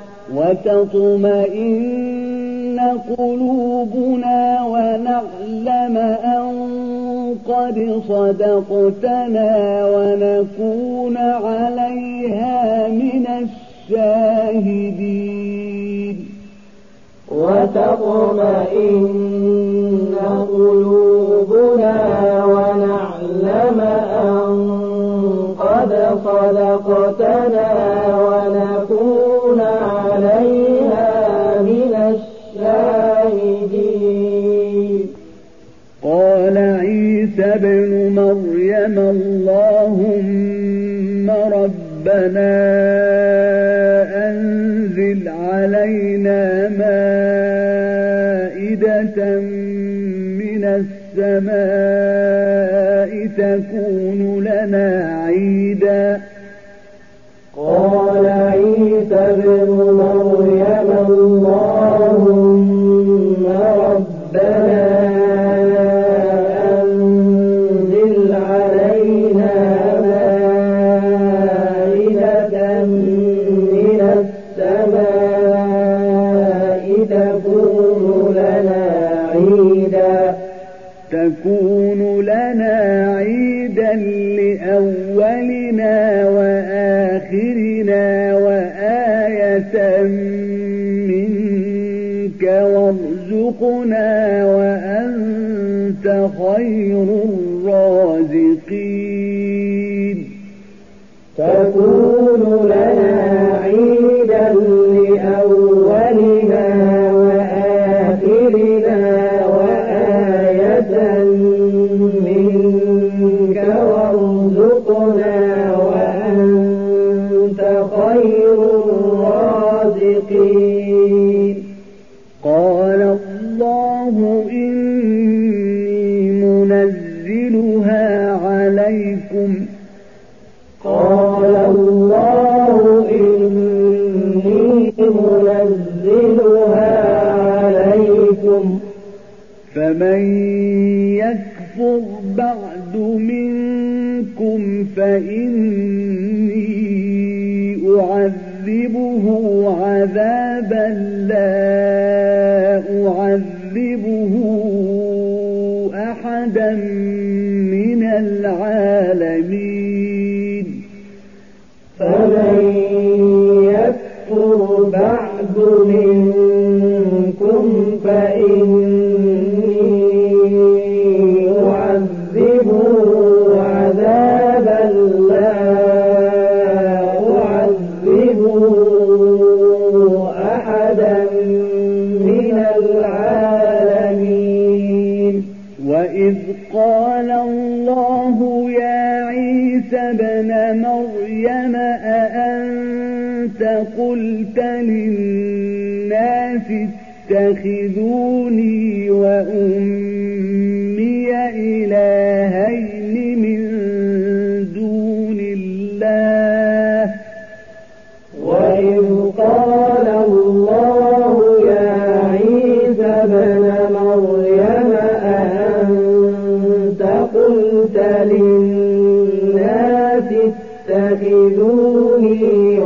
وتطمئن قلوبنا ونعلم أن قد صدقتنا ونكون عليها من الشاهدين وتطمئن قلوبنا ونعلم أن قد صدقتنا ونكون عليها من الشاهدين قال عيسى ابن مريم اللهم ربنا أنزل علينا مائدة من السماء تكون لنا عيدا قال عيسى ابن مريم اللهم ربنا تكون لنا عيدا لأولنا وآخرنا وآية منك وارزقنا وأنت خير الرازقين. قال الله إني منزلها عليكم قال الله إني منزلها عليكم فمن يكفر بعد منكم فإني أعذبه عذابا لا أعذبه أحدا من العالمين. فمن يكفر بعد منكم فإني أعذبه عذابا لا أعذبه أحدا من العالمين. وإذ قال الله يا عيسى ابن مريم أأنت قلت للناس اتخذوني وأمي إلهين من دون الله. وإذ قال الله يا عيسى ابن مريم أأنت قلت للناس اتخذوني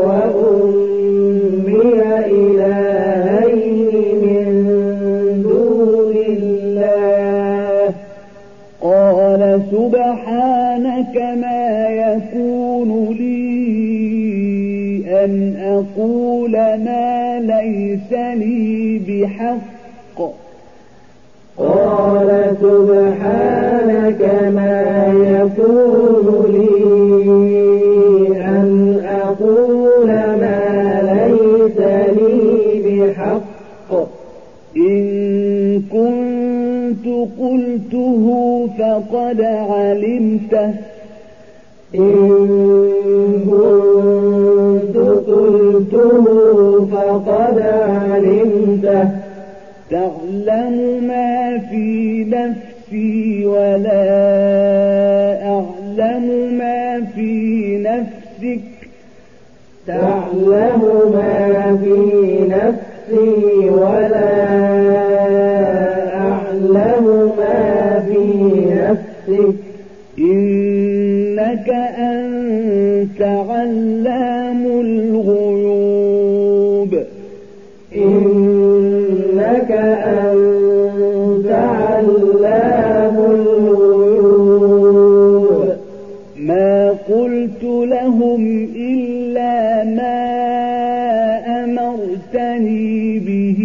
وأمي إلهين من دون الله. قال سبحانك ما يكون لي أن أقول ما ليس لي بحق. قال سبحانك ما يكون لي أن أقول ما ليس لي بحق. إن كنت قلته فقد علمته. إن كنت قلته فقد علمته. تعلم ما في نفسي ولا أعلم ما في نفسك. تعلم ما في نفسي ولا أعلم ما في نفسك. إنك أنت علام الغيوب. إنك أنت علام الغيوب. ما قلت لهم إلا ما أمرتني به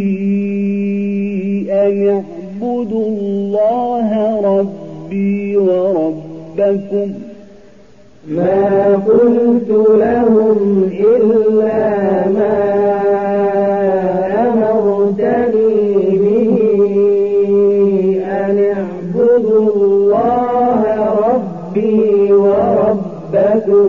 أن اعبدوا الله ربي وربكم. ما قلت لهم إلا ما أمرتني به أن اعبدوا الله ربي وربكم.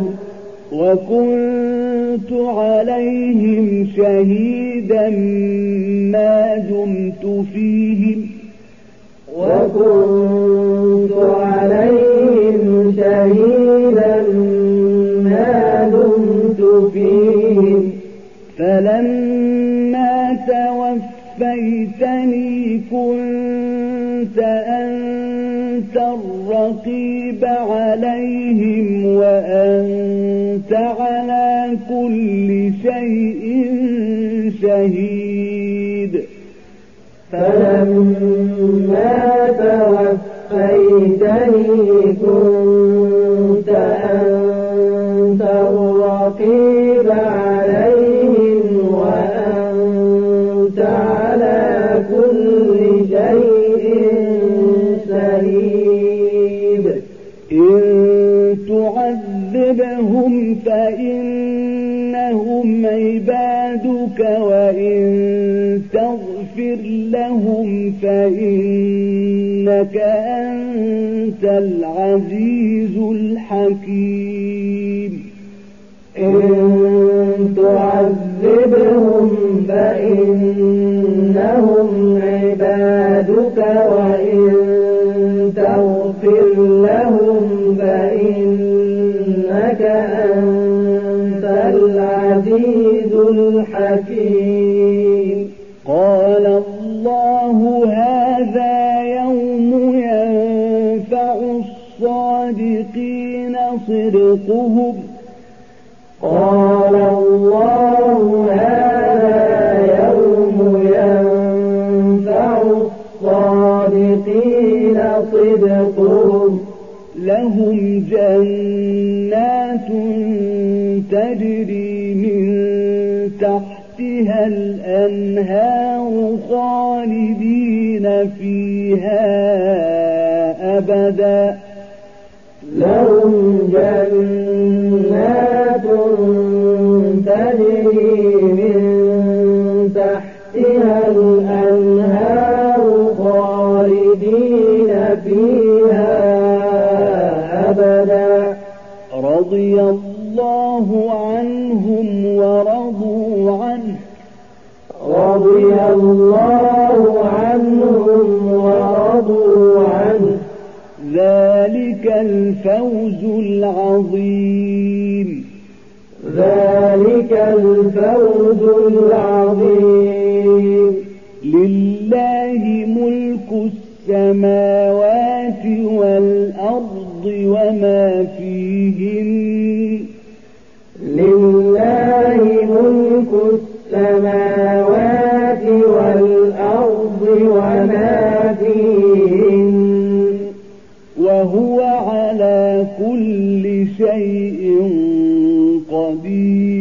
وكنت عليهم شهيدا ما دمت فيهم. وكنت عليهم شهيدا ما دمت فيهم. فلما توفيتني كنت أنت الرقيب عليهم وأنت على كل شيء شهيد. فلما توفيتني كنت أنت الرقيب عليهم وأنت على كل شيء شهيد. إن تعذبهم فإنهم عبادك وإن تغفر لهم فإنك أنت العزيز الحكيم إن تعذبهم فإنهم عبادك وإن تغفر لهم فإنك أنت العزيز الحكيم قال الله هذا يوم ينفع الصادقين صدقهم قال الله هذا يوم ينفع الصادقين صدقهم لهم جنات تجري من تحتها الأنهار خالدين فيها أبدا لهم جنات تجري من تحتها الأنهار خالدين فيها أبدا رضي الله عنهم ورضوا عنه رضي الله عنهم ورضوا عنه ذلك الفوز العظيم ذلك الفوز العظيم لله ملك السماوات والأرض وما فيهن لله ملك السماوات والأرض وما فيهن وهو على كل شيء قدير